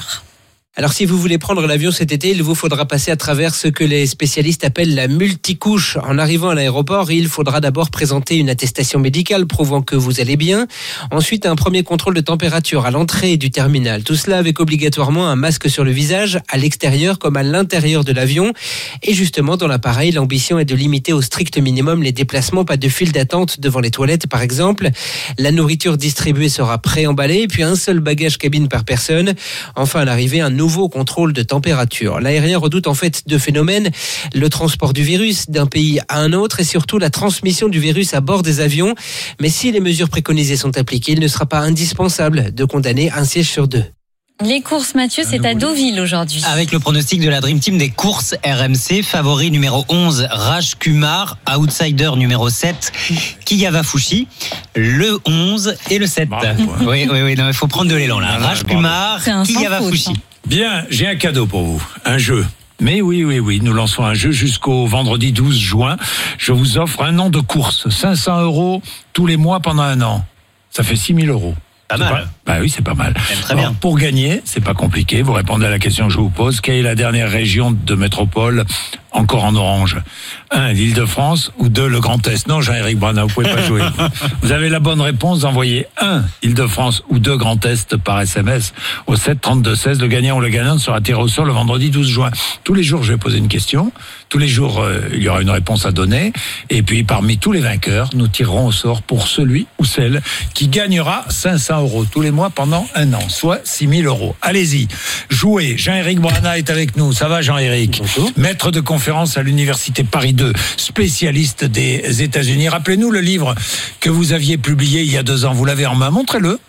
Alors si vous voulez prendre l'avion cet été, il vous faudra passer à travers ce que les spécialistes appellent la multicouche. En arrivant à l'aéroport, il faudra d'abord présenter une attestation médicale prouvant que vous allez bien. Ensuite, un premier contrôle de température à l'entrée du terminal. Tout cela avec obligatoirement un masque sur le visage, à l'extérieur comme à l'intérieur de l'avion. Et justement, dans l'appareil, l'ambition est de limiter au strict minimum les déplacements, pas de file d'attente devant les toilettes par exemple. La nourriture distribuée sera préemballée, puis un seul bagage cabine par personne. Enfin, à l'arrivée, un nouveau contrôle de température. L'aérien redoute en fait deux phénomènes, le transport du virus d'un pays à un autre et surtout la transmission du virus à bord des avions. Mais si les mesures préconisées sont appliquées, il ne sera pas indispensable de condamner un siège sur deux. Les courses, Mathieu, c'est à Deauville aujourd'hui. Avec le pronostic de la Dream Team des courses RMC, favori numéro 11, Raj Kumar, outsider numéro 7, Kiyava Fushi, le 11 et le 7. Oui, il faut prendre de l'élan là. Raj Kumar, Kiyava Fushi. Bien, j'ai un cadeau pour vous, un jeu. Mais oui, nous lançons un jeu jusqu'au vendredi 12 juin. Je vous offre un an de course, 500 € tous les mois pendant un an. Ça fait 6 000 €. Pas mal. Oui, c'est pas mal. Très bien. Pour gagner, c'est pas compliqué. Vous répondez à la question que je vous pose. Quelle est la dernière région de métropole encore en orange? 1, l'Île-de-France ou 2, le Grand Est? Non, Jean-Éric Brana, vous pouvez pas jouer. Vous avez la bonne réponse d'envoyer 1, Île-de-France ou 2, Grand Est par SMS au 7 32 16. Le gagnant ou le gagnante sera tiré au sort le vendredi 12 juin. Tous les jours, je vais poser une question. Tous les jours, il y aura une réponse à donner. Et puis, parmi tous les vainqueurs, nous tirerons au sort pour celui ou celle qui gagnera 500 € tous les mois pendant un an, soit 6 000 €. Allez-y, jouez. Jean-Éric Brana est avec nous. Ça va, Jean-Éric? Bonjour. Maître de conférence à l'Université Paris 2, spécialiste des États-Unis. Rappelez-nous le livre que vous aviez publié il y a 2 ans. Vous l'avez en main. Montrez-le.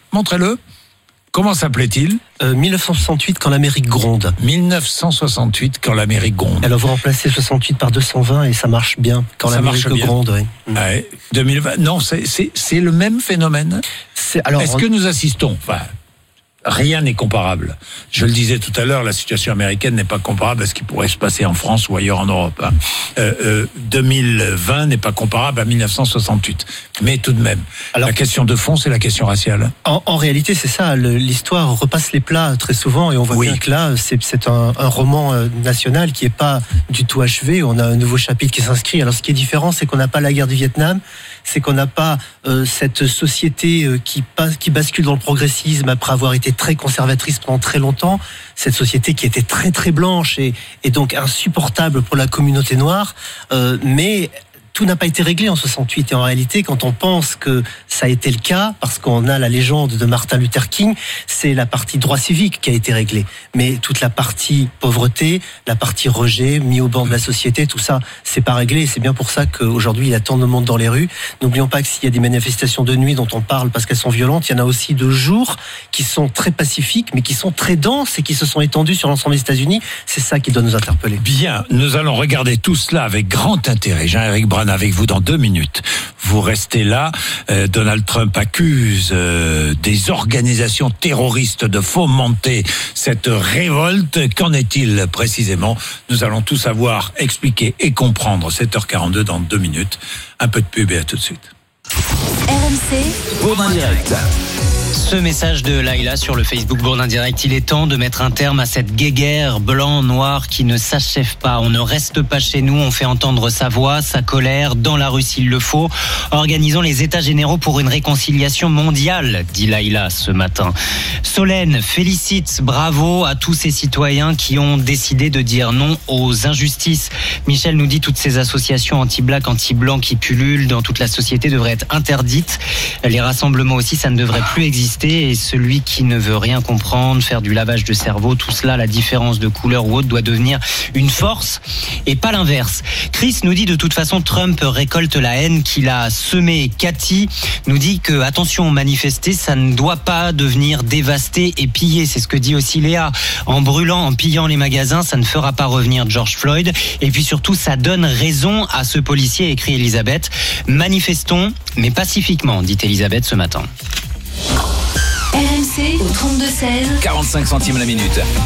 Comment s'appelait-il? 1968, quand l'Amérique gronde. 1968, quand l'Amérique gronde. Alors vous remplacez 68 par 220 et ça marche bien. Quand l'Amérique gronde, oui. Ouais. 2020. Non, c'est le même phénomène. Est-ce que nous assistons? Rien n'est comparable. Je le disais tout à l'heure, la situation américaine n'est pas comparable à ce qui pourrait se passer en France ou ailleurs en Europe. 2020 n'est pas comparable à 1968. Mais tout de même, la question de fond, c'est la question raciale. En réalité, c'est ça. L'histoire repasse les plats très souvent et on voit bien que là, c'est un roman national qui est pas du tout achevé. On a un nouveau chapitre qui s'inscrit. Alors, ce qui est différent, c'est qu'on n'a pas la guerre du Vietnam, c'est qu'on n'a pas cette société qui bascule dans le progressisme après avoir été très conservatrice pendant très longtemps, cette société qui était très très blanche et donc insupportable pour la communauté noire, mais tout n'a pas été réglé en 68 et en réalité quand on pense que ça a été le cas parce qu'on a la légende de Martin Luther King, c'est la partie droit civique qui a été réglée, mais toute la partie pauvreté, la partie rejet, mis au banc de la société, tout ça c'est pas réglé et c'est bien pour ça qu'aujourd'hui il y a tant de monde dans les rues. N'oublions pas que s'il y a des manifestations de nuit dont on parle parce qu'elles sont violentes, il y en a aussi de jour qui sont très pacifiques mais qui sont très denses et qui se sont étendues sur l'ensemble des États-Unis. C'est ça qui doit nous interpeller. Bien, nous allons regarder tout cela avec grand intérêt. Jean-Éric Brana avec vous dans 2 minutes. Vous restez là. Donald Trump accuse des organisations terroristes de fomenter cette révolte. Qu'en est-il précisément? Nous allons tout savoir, expliquer et comprendre. 7h42 dans 2 minutes. Un peu de pub et à tout de suite. RMC, Bourdin Direct. Ce message de Laïla sur le Facebook Bourdin Direct, il est temps de mettre un terme à cette guéguerre blanc-noir qui ne s'achève pas. On ne reste pas chez nous, on fait entendre sa voix, sa colère, dans la rue s'il le faut. Organisons les états généraux pour une réconciliation mondiale, dit Laïla ce matin. Solène félicite, bravo à tous ces citoyens qui ont décidé de dire non aux injustices. Michel nous dit toutes ces associations anti-black, anti-blanc qui pullulent dans toute la société devraient être interdites. Les rassemblements aussi, ça ne devrait plus exister. Et celui qui ne veut rien comprendre, faire du lavage de cerveau, tout cela, la différence de couleur ou autre, doit devenir une force et pas l'inverse. Chris nous dit de toute façon Trump récolte la haine qu'il a semée. Cathy nous dit que attention, manifester, ça ne doit pas devenir dévasté et pillé. C'est ce que dit aussi Léa. En brûlant, en pillant les magasins, ça ne fera pas revenir George Floyd. Et puis surtout, ça donne raison à ce policier, écrit Elisabeth. Manifestons, mais pacifiquement, dit Elisabeth ce matin. RMC au 32-16. 45 centimes la minute.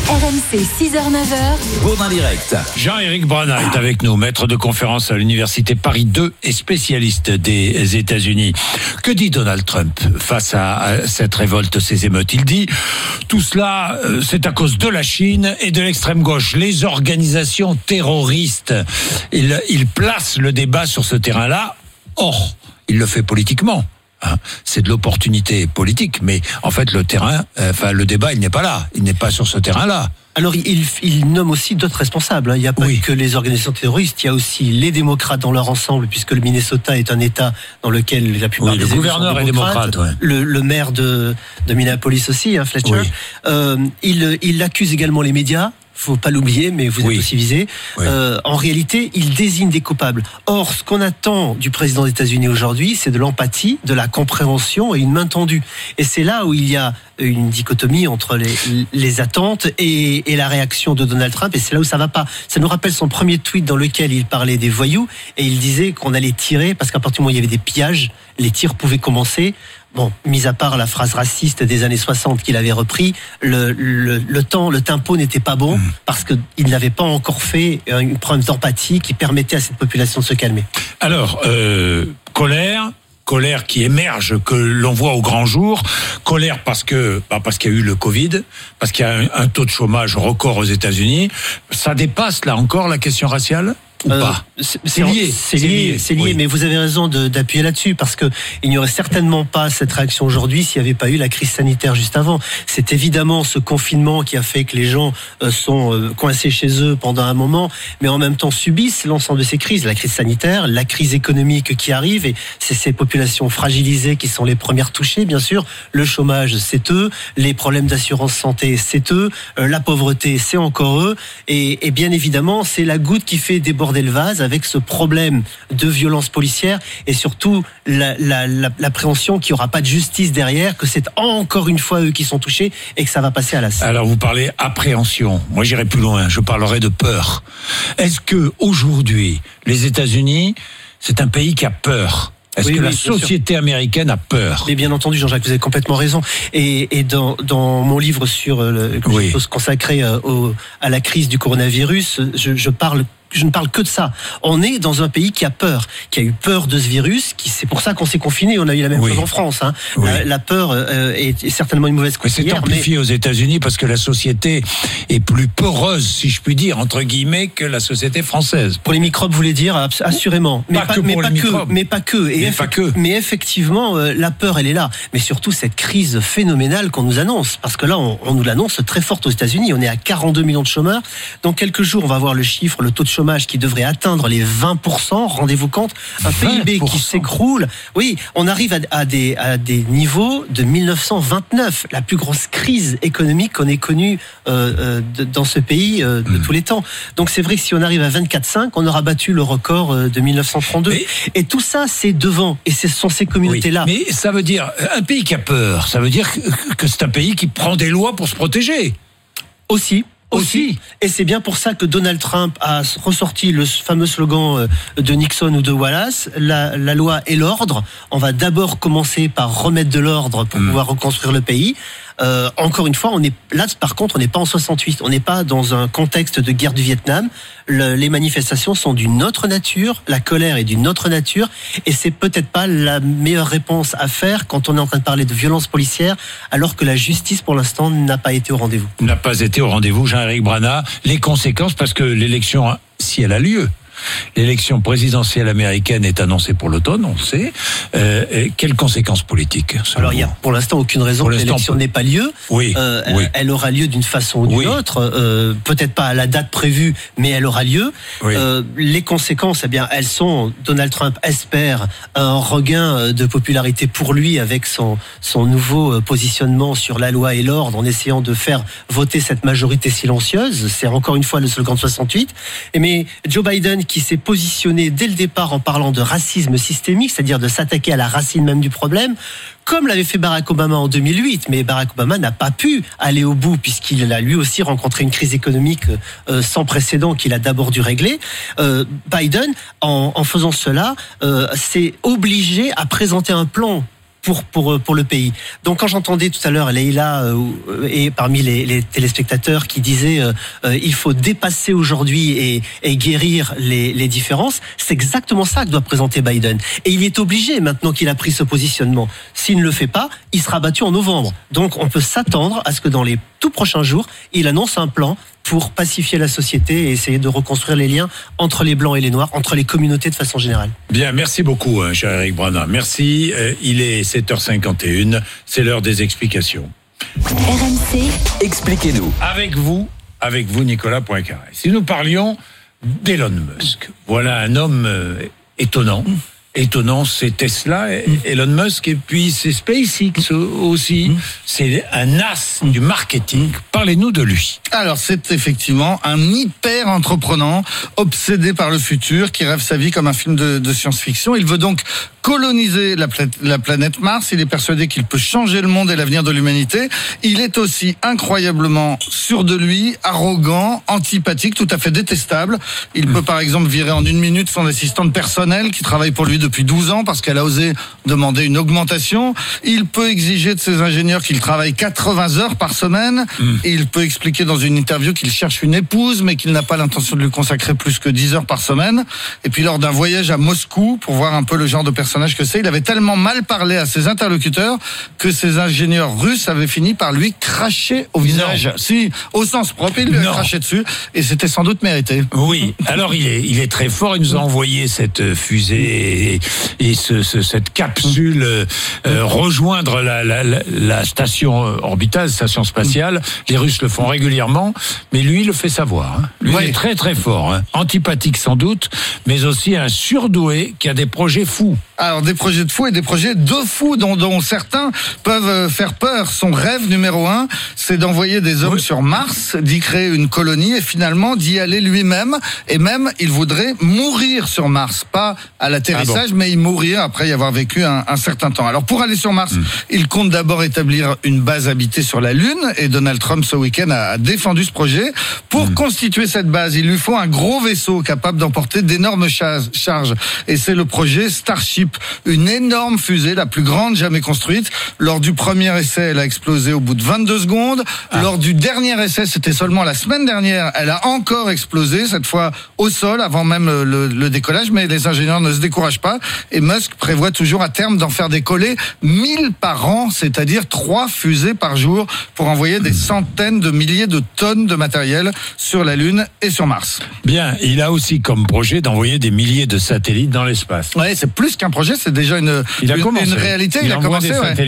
RMC 6h-9h. Bourdin Direct. Jean-Éric Brana est avec nous, maître de conférence à l'université Paris 2 et spécialiste des États-Unis. Que dit Donald Trump face à cette révolte, ces émeutes? Il dit tout cela, c'est à cause de la Chine et de l'extrême gauche, les organisations terroristes. Il place le débat sur ce terrain-là. Or, il le fait politiquement. C'est de l'opportunité politique, mais en fait le débat il n'est pas là, il n'est pas sur ce terrain-là. Alors il nomme aussi d'autres responsables. Il n'y a pas que les organisations terroristes, il y a aussi les démocrates dans leur ensemble, puisque le Minnesota est un État dans lequel la plupart des gouverneurs est démocrate. Le maire de Minneapolis aussi, Fletcher. Il accuse également les médias. Faut pas l'oublier, mais vous êtes aussi visé. En réalité, il désigne des coupables. Or, ce qu'on attend du président des États-Unis aujourd'hui, c'est de l'empathie, de la compréhension et une main tendue. Et c'est là où il y a une dichotomie entre les attentes et la réaction de Donald Trump. Et c'est là où ça va pas. Ça nous rappelle son premier tweet dans lequel il parlait des voyous et il disait qu'on allait tirer parce qu'à partir du moment où il y avait des pillages, les tirs pouvaient commencer. Bon, mis à part la phrase raciste des années 60 qu'il avait repris, le tempo n'était pas bon parce qu'il n'avait pas encore fait une preuve d'empathie qui permettait à cette population de se calmer. Alors, colère qui émerge, que l'on voit au grand jour. Colère parce qu'il y a eu le Covid, parce qu'il y a un taux de chômage record aux États-Unis. Ça dépasse là encore la question raciale? C'est lié, mais vous avez raison d'appuyer là-dessus parce que il n'y aurait certainement pas cette réaction aujourd'hui s'il n'y avait pas eu la crise sanitaire juste avant. C'est évidemment ce confinement qui a fait que les gens sont coincés chez eux pendant un moment, mais en même temps subissent l'ensemble de ces crises, la crise sanitaire, la crise économique qui arrive, et c'est ces populations fragilisées qui sont les premières touchées, bien sûr. Le chômage, c'est eux, les problèmes d'assurance santé, c'est eux, la pauvreté, c'est encore eux, et bien évidemment, c'est la goutte qui fait déborder le vase avec ce problème de violence policière et surtout l'appréhension qu'il n'y aura pas de justice derrière, que c'est encore une fois eux qui sont touchés et que ça va passer à l'as. Alors vous parlez appréhension, moi j'irai plus loin, je parlerai de peur. Est-ce que aujourd'hui les États-Unis, c'est un pays qui a peur? Est-ce que la société américaine a peur? Mais bien entendu, Jean-Jacques, vous avez complètement raison. Et dans mon livre sur consacré à la crise du coronavirus, je ne parle que de ça. On est dans un pays qui a peur, qui a eu peur de ce virus, c'est pour ça qu'on s'est confiné. On a eu la même chose en France. La peur est certainement une mauvaise conseillère. C'est amplifié aux États-Unis parce que la société est plus peureuse, si je puis dire, entre guillemets, que la société française. Pour les microbes, vous voulez dire, assurément. Mais pas que. Mais effectivement, la peur, elle est là. Mais surtout, cette crise phénoménale qu'on nous annonce. Parce que là, on nous l'annonce très forte aux États-Unis. On est à 42 millions de chômeurs. Dans quelques jours, on va voir le chiffre, le taux de chômage qui devrait atteindre les 20%, rendez-vous compte, un PIB qui s'écroule. Oui, on arrive à des niveaux de 1929, la plus grosse crise économique qu'on ait connue dans ce pays de tous les temps. Donc c'est vrai que si on arrive à 24,5, on aura battu le record de 1932. Et tout ça, c'est devant, et ce sont ces communautés-là. Mais ça veut dire, un pays qui a peur, ça veut dire que c'est un pays qui prend des lois pour se protéger. Aussi. Et c'est bien pour ça que Donald Trump a ressorti le fameux slogan de Nixon ou de Wallace, la loi et l'ordre. On va d'abord commencer par remettre de l'ordre pour pouvoir reconstruire le pays. Encore une fois, par contre, on n'est pas en 68. On n'est pas dans un contexte de guerre du Vietnam. Les manifestations sont d'une autre nature, la colère est d'une autre nature, et c'est peut-être pas la meilleure réponse à faire quand on est en train de parler de violence policière, alors que la justice, pour l'instant, n'a pas été au rendez-vous. N'a pas été au rendez-vous, Jean-Éric Brana. Les conséquences, parce que l'élection, si elle a lieu, l'élection présidentielle américaine est annoncée pour l'automne, on le sait. Quelles conséquences politiques? Alors, il n'y a pour l'instant aucune raison que l'élection n'ait pas lieu. Elle aura lieu d'une façon ou d'une autre. Peut-être pas à la date prévue, mais elle aura lieu. Les conséquences, elles sont, Donald Trump espère un regain de popularité pour lui avec son nouveau positionnement sur la loi et l'ordre, en essayant de faire voter cette majorité silencieuse. C'est encore une fois le slogan de 68. Mais Joe Biden, qui s'est positionné dès le départ en parlant de racisme systémique, c'est-à-dire de s'attaquer à la racine même du problème, comme l'avait fait Barack Obama en 2008. Mais Barack Obama n'a pas pu aller au bout puisqu'il a lui aussi rencontré une crise économique sans précédent qu'il a d'abord dû régler. Biden, en faisant cela, s'est obligé à présenter un plan pour le pays. Donc quand j'entendais tout à l'heure Leïla et parmi les téléspectateurs qui disaient il faut dépasser aujourd'hui et guérir les différences, c'est exactement ça que doit présenter Biden. Et il est obligé maintenant qu'il a pris ce positionnement. S'il ne le fait pas, il sera battu en novembre. Donc on peut s'attendre à ce que dans les tout prochains jours, il annonce un plan pour pacifier la société et essayer de reconstruire les liens entre les Blancs et les Noirs, entre les communautés de façon générale. Bien, merci beaucoup, cher Eric Brana. Merci. Il est 7h51. C'est l'heure des explications. RMC, expliquez-nous. Avec vous, Nicolas Poincaré. Si nous parlions d'Elon Musk, voilà un homme étonnant. Étonnant, c'est Tesla, Elon Musk, et puis c'est SpaceX aussi. C'est un as du marketing. Parlez-nous de lui. Alors, c'est effectivement un hyper entreprenant, obsédé par le futur, qui rêve sa vie comme un film de science-fiction. Il veut donc coloniser la planète Mars. Il est persuadé qu'il peut changer le monde et l'avenir de l'humanité. Il est aussi incroyablement sûr de lui, arrogant, antipathique, tout à fait détestable. Il peut par exemple virer en 1 minute son assistante personnelle qui travaille pour lui depuis 12 ans parce qu'elle a osé demander une augmentation. Il peut exiger de ses ingénieurs qu'ils travaillent 80 heures par semaine. Et il peut expliquer dans une interview qu'il cherche une épouse mais qu'il n'a pas l'intention de lui consacrer plus que 10 heures par semaine. Et puis lors d'un voyage à Moscou pour voir un peu le genre de personnage que c'est, il avait tellement mal parlé à ses interlocuteurs que ses ingénieurs russes avaient fini par lui cracher au visage. Si, au sens propre, il lui a craché dessus et c'était sans doute mérité. Oui, alors il est très fort. Il nous a envoyé cette fusée et cette capsule rejoindre la station orbitale, station spatiale. Les Russes le font régulièrement, mais lui il le fait savoir. Lui il est très très fort, antipathique sans doute, mais aussi un surdoué qui a des projets fous. Alors des projets de fous et des projets de fous dont certains peuvent faire peur. Son rêve numéro 1, c'est d'envoyer des hommes sur Mars, d'y créer une colonie et finalement d'y aller lui-même. Et même, il voudrait mourir sur Mars, pas à l'atterrissage, mais y mourir après y avoir vécu un certain temps. Alors pour aller sur Mars, il compte d'abord établir une base habitée sur la Lune et Donald Trump ce week-end a défendu ce projet. Pour constituer cette base, il lui faut un gros vaisseau capable d'emporter d'énormes charges. Et c'est le projet Starship, une énorme fusée, la plus grande jamais construite. Lors du premier essai, elle a explosé au bout de 22 secondes. Lors du dernier essai, c'était seulement la semaine dernière, elle a encore explosé, cette fois au sol, avant même le décollage. Mais les ingénieurs ne se découragent pas. Et Musk prévoit toujours à terme d'en faire décoller 1000 par an, c'est-à-dire 3 fusées par jour, pour envoyer des centaines de milliers de tonnes de matériel sur la Lune et sur Mars. Bien, il a aussi comme projet d'envoyer des milliers de satellites dans l'espace. Ouais, c'est plus qu'un projet, c'est déjà une réalité. Il a commencé.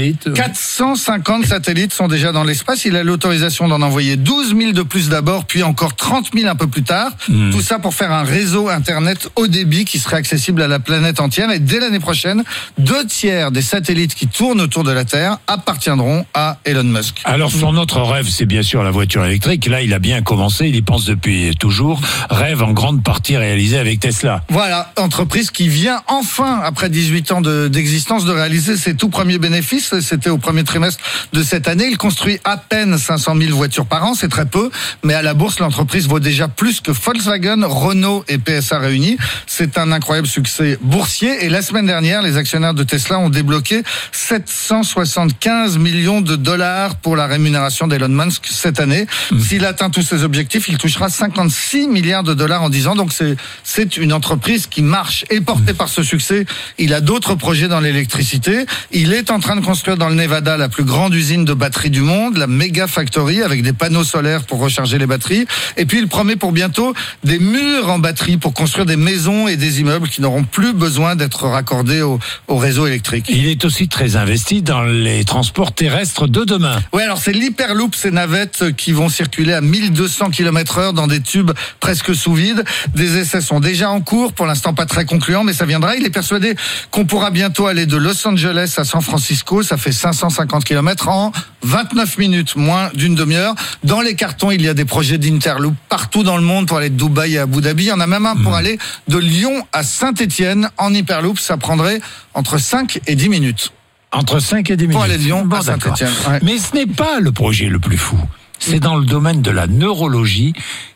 450 satellites sont déjà dans l'espace. Il a l'autorisation d'en envoyer 12 000 de plus d'abord, puis encore 30 000 un peu plus tard. Tout ça pour faire un réseau Internet haut débit qui serait accessible à la planète entière. Et dès l'année prochaine, 2/3 des satellites qui tournent autour de la Terre appartiendront à Elon Musk. Alors son autre rêve, c'est bien sûr la voiture électrique. Là, il a bien commencé, il y pense depuis toujours. Rêve en grande partie réalisé avec Tesla. Voilà, entreprise qui vient enfin, après 18 ans d'existence, de réaliser ses tout premiers bénéfices. C'était au premier trimestre de cette année. Il construit à peine 500 000 voitures par an, c'est très peu. Mais à la bourse, l'entreprise vaut déjà plus que Volkswagen, Renault et PSA réunis. C'est un incroyable succès boursier. Et la semaine dernière, les actionnaires de Tesla ont débloqué 775 millions de dollars pour la rémunération d'Elon Musk cette année. S'il atteint tous ses objectifs, il touchera 56 milliards de dollars en 10 ans. Donc c'est une entreprise qui marche. Et porté par ce succès, il a d'autres projets dans l'électricité. Il est en train de construire dans le Nevada la plus grande usine de batteries du monde, la Mega Factory, avec des panneaux solaires pour recharger les batteries. Et puis il promet pour bientôt des murs en batterie pour construire des maisons et des immeubles qui n'auront plus besoin d'être raccordés au réseau électrique. Il est aussi très investi dans les transports terrestres de demain. Oui, alors c'est l'Hyperloop, ces navettes qui vont circuler à 1200 km/h dans des tubes presque sous vide. Des essais sont déjà en cours, pour l'instant pas très concluants, mais ça viendra. Il est persuadé qu'on pourra bientôt aller de Los Angeles à San Francisco, ça fait 550 km en 29 minutes, moins d'une demi-heure. Dans les cartons, il y a des projets d'Hyperloop partout dans le monde pour aller de Dubaï à Abu Dhabi. Il y en a même un pour aller de Lyon à Saint-Étienne en Hyperloop. Ça prendrait entre 5 et 10 minutes. Entre 5 et 10 minutes. Pour aller de Lyon à Saint-Étienne. Ouais. Mais ce n'est pas le projet le plus fou. C'est dans le domaine de la neurologie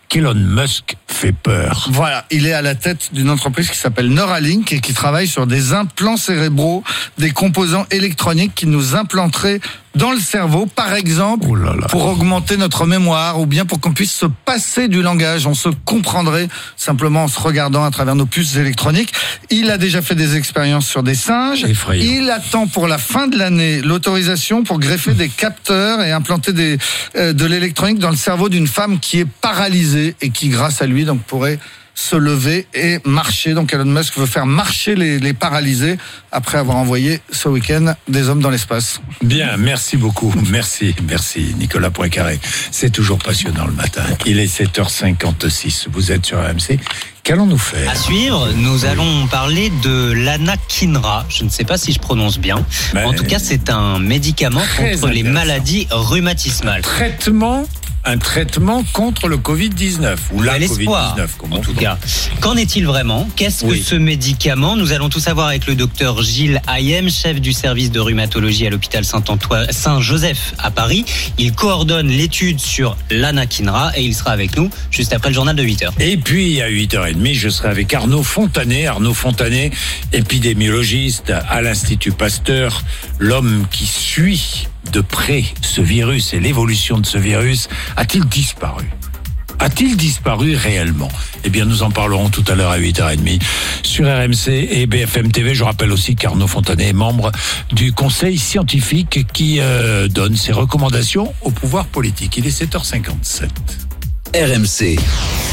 qu'Elon Musk fait peur. Voilà, il est à la tête d'une entreprise qui s'appelle Neuralink et qui travaille sur des implants cérébraux, des composants électroniques qui nous implanteraient dans le cerveau, par exemple, pour augmenter notre mémoire ou bien pour qu'on puisse se passer du langage. On se comprendrait simplement en se regardant à travers nos puces électroniques. Il a déjà fait des expériences sur des singes. Effrayant. Il attend pour la fin de l'année l'autorisation pour greffer des capteurs et implanter de l'électronique dans le cerveau d'une femme qui est paralysée et qui, grâce à lui, donc pourrait se lever et marcher. Donc Elon Musk veut faire marcher les paralysés après avoir envoyé ce week-end des hommes dans l'espace. Bien, merci beaucoup. Merci Nicolas Poincaré. C'est toujours passionnant le matin. Il est 7h56. Vous êtes sur RMC. Qu'allons-nous faire ? À suivre, nous allons parler de l'anakinra. Je ne sais pas si je prononce bien. En tout cas, c'est un médicament contre les maladies rhumatismales. Un traitement contre le Covid-19 ou la Covid-19 en tout cas. Qu'en est-il vraiment ? Qu'est-ce que ce médicament ? Nous allons tout savoir avec le docteur Gilles Hayem, chef du service de rhumatologie à l'hôpital Saint-Joseph à Paris. Il coordonne l'étude sur l'anakinra et il sera avec nous juste après le journal de 8h. Et puis à 8h30, je serai avec Arnaud Fontanet. Arnaud Fontanet, épidémiologiste à l'Institut Pasteur, l'homme qui suit de près ce virus et l'évolution de ce virus. A-t-il disparu ? A-t-il disparu réellement ? Eh bien, nous en parlerons tout à l'heure à 8h30 sur RMC et BFM TV. Je rappelle aussi qu'Arnaud Fontanet est membre du conseil scientifique qui donne ses recommandations au pouvoir politique. Il est 7h57. RMC.